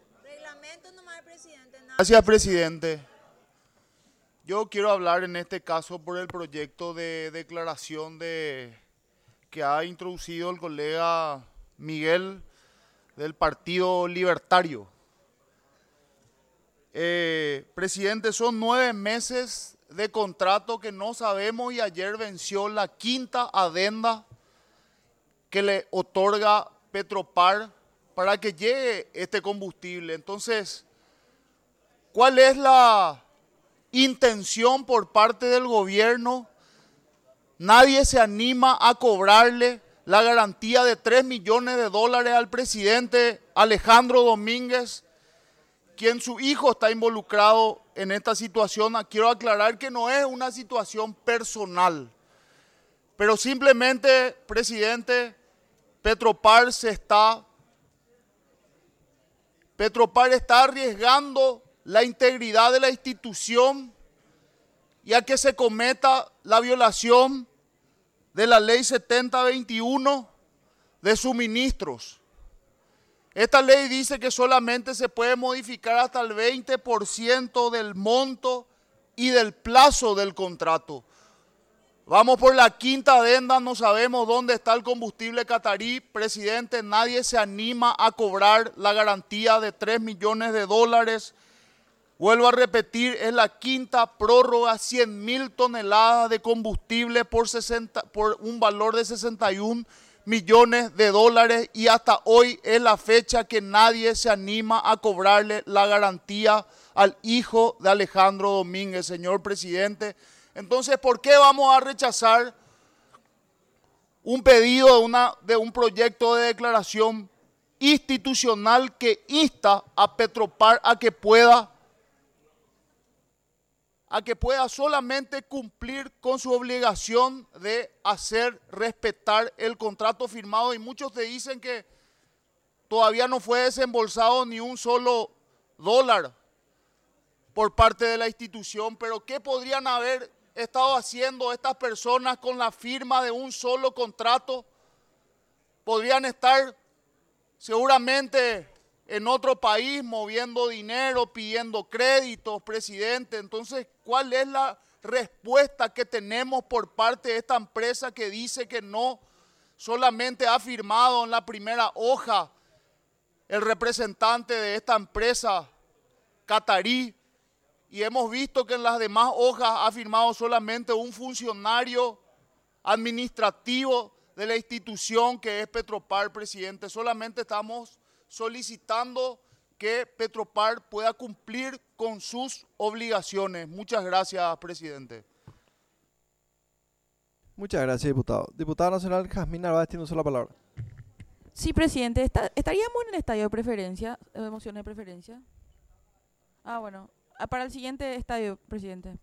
Gracias, presidente. Yo quiero hablar en este caso por el proyecto de declaración que ha introducido el colega Miguel del Partido Libertario. Presidente, son 9 meses de contrato que no sabemos y ayer venció la 5ª adenda que le otorga Petropar para que llegue este combustible. Entonces, ¿cuál es la intención por parte del gobierno? Nadie se anima a cobrarle la garantía de $3 millones al presidente Alejandro Domínguez, quien su hijo está involucrado en esta situación. Quiero aclarar que no es una situación personal, pero simplemente, presidente, Petropar está arriesgando la integridad de la institución y a que se cometa la violación de la ley 7021 de suministros. Esta ley dice que solamente se puede modificar hasta el 20% del monto y del plazo del contrato. Vamos por la 5ª adenda, no sabemos dónde está el combustible catarí. Presidente, nadie se anima a cobrar la garantía de $3 millones. Vuelvo a repetir, es la 5ª prórroga, 100.000 toneladas de combustible por un valor de $61 millones y hasta hoy es la fecha que nadie se anima a cobrarle la garantía al hijo de Alejandro Domínguez, señor presidente. Entonces, ¿por qué vamos a rechazar un pedido de un proyecto de declaración institucional que insta a Petropar a que pueda solamente cumplir con su obligación de hacer respetar el contrato firmado? Y muchos te dicen que todavía no fue desembolsado ni un solo dólar por parte de la institución, pero ¿qué podrían haber estado haciendo estas personas con la firma de un solo contrato? Podrían estar seguramente en otro país moviendo dinero, pidiendo créditos, presidente. Entonces, ¿cuál es la respuesta que tenemos por parte de esta empresa que dice que no solamente ha firmado en la primera hoja el representante de esta empresa catarí, y hemos visto que en las demás hojas ha firmado solamente un funcionario administrativo de la institución que es Petropar, presidente? Solamente estamos solicitando que Petropar pueda cumplir con sus obligaciones. Muchas gracias, presidente. Muchas gracias, diputado. Diputada nacional Jazmín Narváez tiene la palabra. Sí, presidente. ¿Estaríamos en el estadio de preferencia, de mociones de preferencia? Ah, bueno. Para el siguiente estadio, presidente.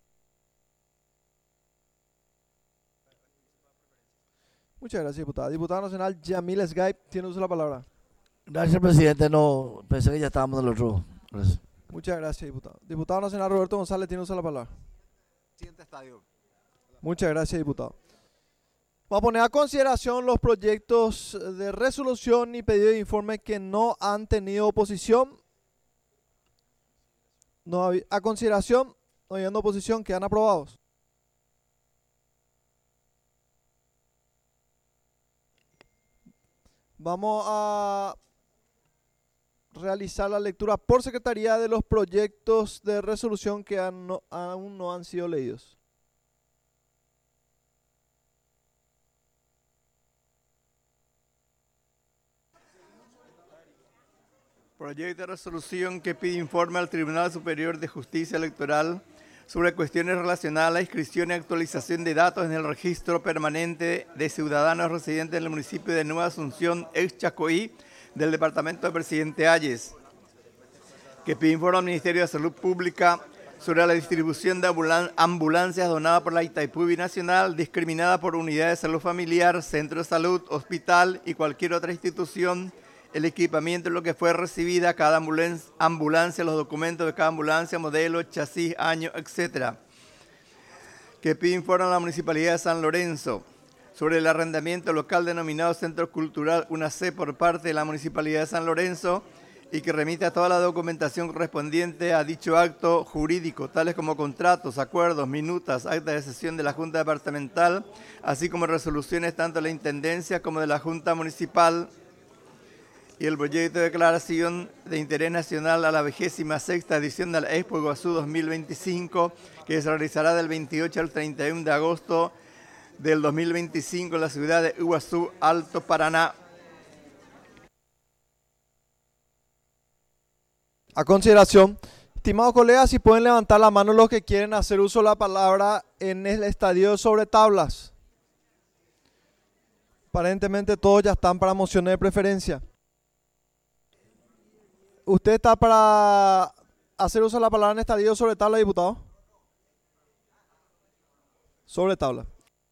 Muchas gracias, diputada. Diputada nacional Yamil Sgaib tiene la palabra. Gracias, presidente. No, pensé que ya estábamos en el otro. Gracias. Muchas gracias, diputado. Diputado nacional Roberto González tiene la palabra. Siguiente estadio. Muchas gracias, diputado. Vamos a poner a consideración los proyectos de resolución y pedido de informe que no han tenido oposición. A consideración, no habiendo oposición, quedan aprobados. Vamos a realizar la lectura por secretaría de los proyectos de resolución que aún no han sido leídos. Proyecto de resolución que pide informe al Tribunal Superior de Justicia Electoral sobre cuestiones relacionadas a la inscripción y actualización de datos en el registro permanente de ciudadanos residentes en el municipio de Nueva Asunción, ex Chacoí, del departamento de Presidente Hayes, que pide informe al Ministerio de Salud Pública sobre la distribución de ambulancias donadas por la Itaipú Binacional, discriminada por unidad de salud familiar, centro de salud, hospital y cualquier otra institución, el equipamiento en lo que fue recibida cada ambulancia, los documentos de cada ambulancia, modelo, chasis, año, etc. Que pide informe a la Municipalidad de San Lorenzo sobre el arrendamiento local denominado Centro Cultural UNAC por parte de la Municipalidad de San Lorenzo y que remita toda la documentación correspondiente a dicho acto jurídico, tales como contratos, acuerdos, minutas, actas de sesión de la Junta Departamental, así como resoluciones tanto de la Intendencia como de la Junta Municipal, y el proyecto de declaración de interés nacional a la 26ª edición de la Expo Iguazú 2025, que se realizará del 28 al 31 de agosto del 2025 en la ciudad de Iguazú, Alto Paraná. A consideración, estimados colegas, si pueden levantar la mano los que quieren hacer uso de la palabra en el estadio sobre tablas. Aparentemente todos ya están para mociones de preferencia. ¿Usted está para hacer uso de la palabra en estadio sobre tabla, diputado? Sobre tabla.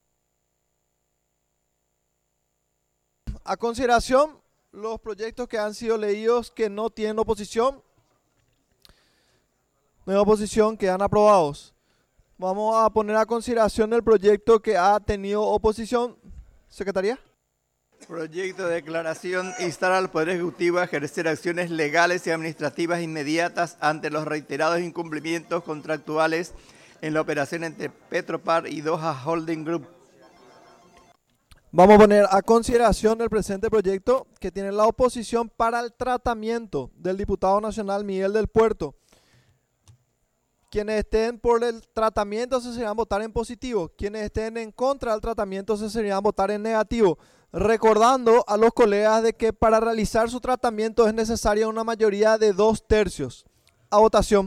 A consideración, los proyectos que han sido leídos que no tienen oposición. No hay oposición, quedan aprobados. Vamos a poner a consideración el proyecto que ha tenido oposición. Secretaría. Proyecto de declaración instar al Poder Ejecutivo a ejercer acciones legales y administrativas inmediatas ante los reiterados incumplimientos contractuales en la operación entre Petropar y Doha Holding Group. Vamos a poner a consideración el presente proyecto que tiene la oposición para el tratamiento del diputado nacional Miguel del Puerto. Quienes estén por el tratamiento se serían votar en positivo. Quienes estén en contra del tratamiento se serían votar en negativo. Recordando a los colegas de que para realizar su tratamiento es necesaria una mayoría de 2/3. A votación.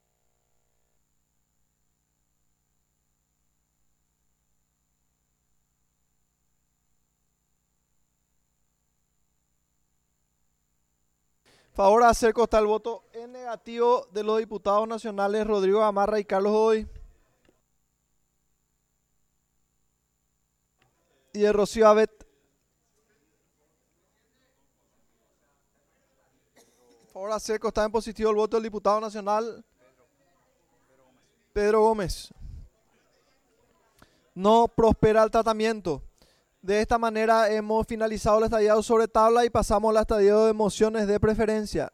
Favor a hacer constar el voto en negativo de los diputados nacionales Rodrigo Gamarra y Carlos Godoy. Y de Rocío Abet. Favor a hacer constar en positivo el voto del diputado nacional Pedro Gómez. No prospera el tratamiento. De esta manera hemos finalizado el estadiado sobre tabla y pasamos al estadiado de mociones de preferencia.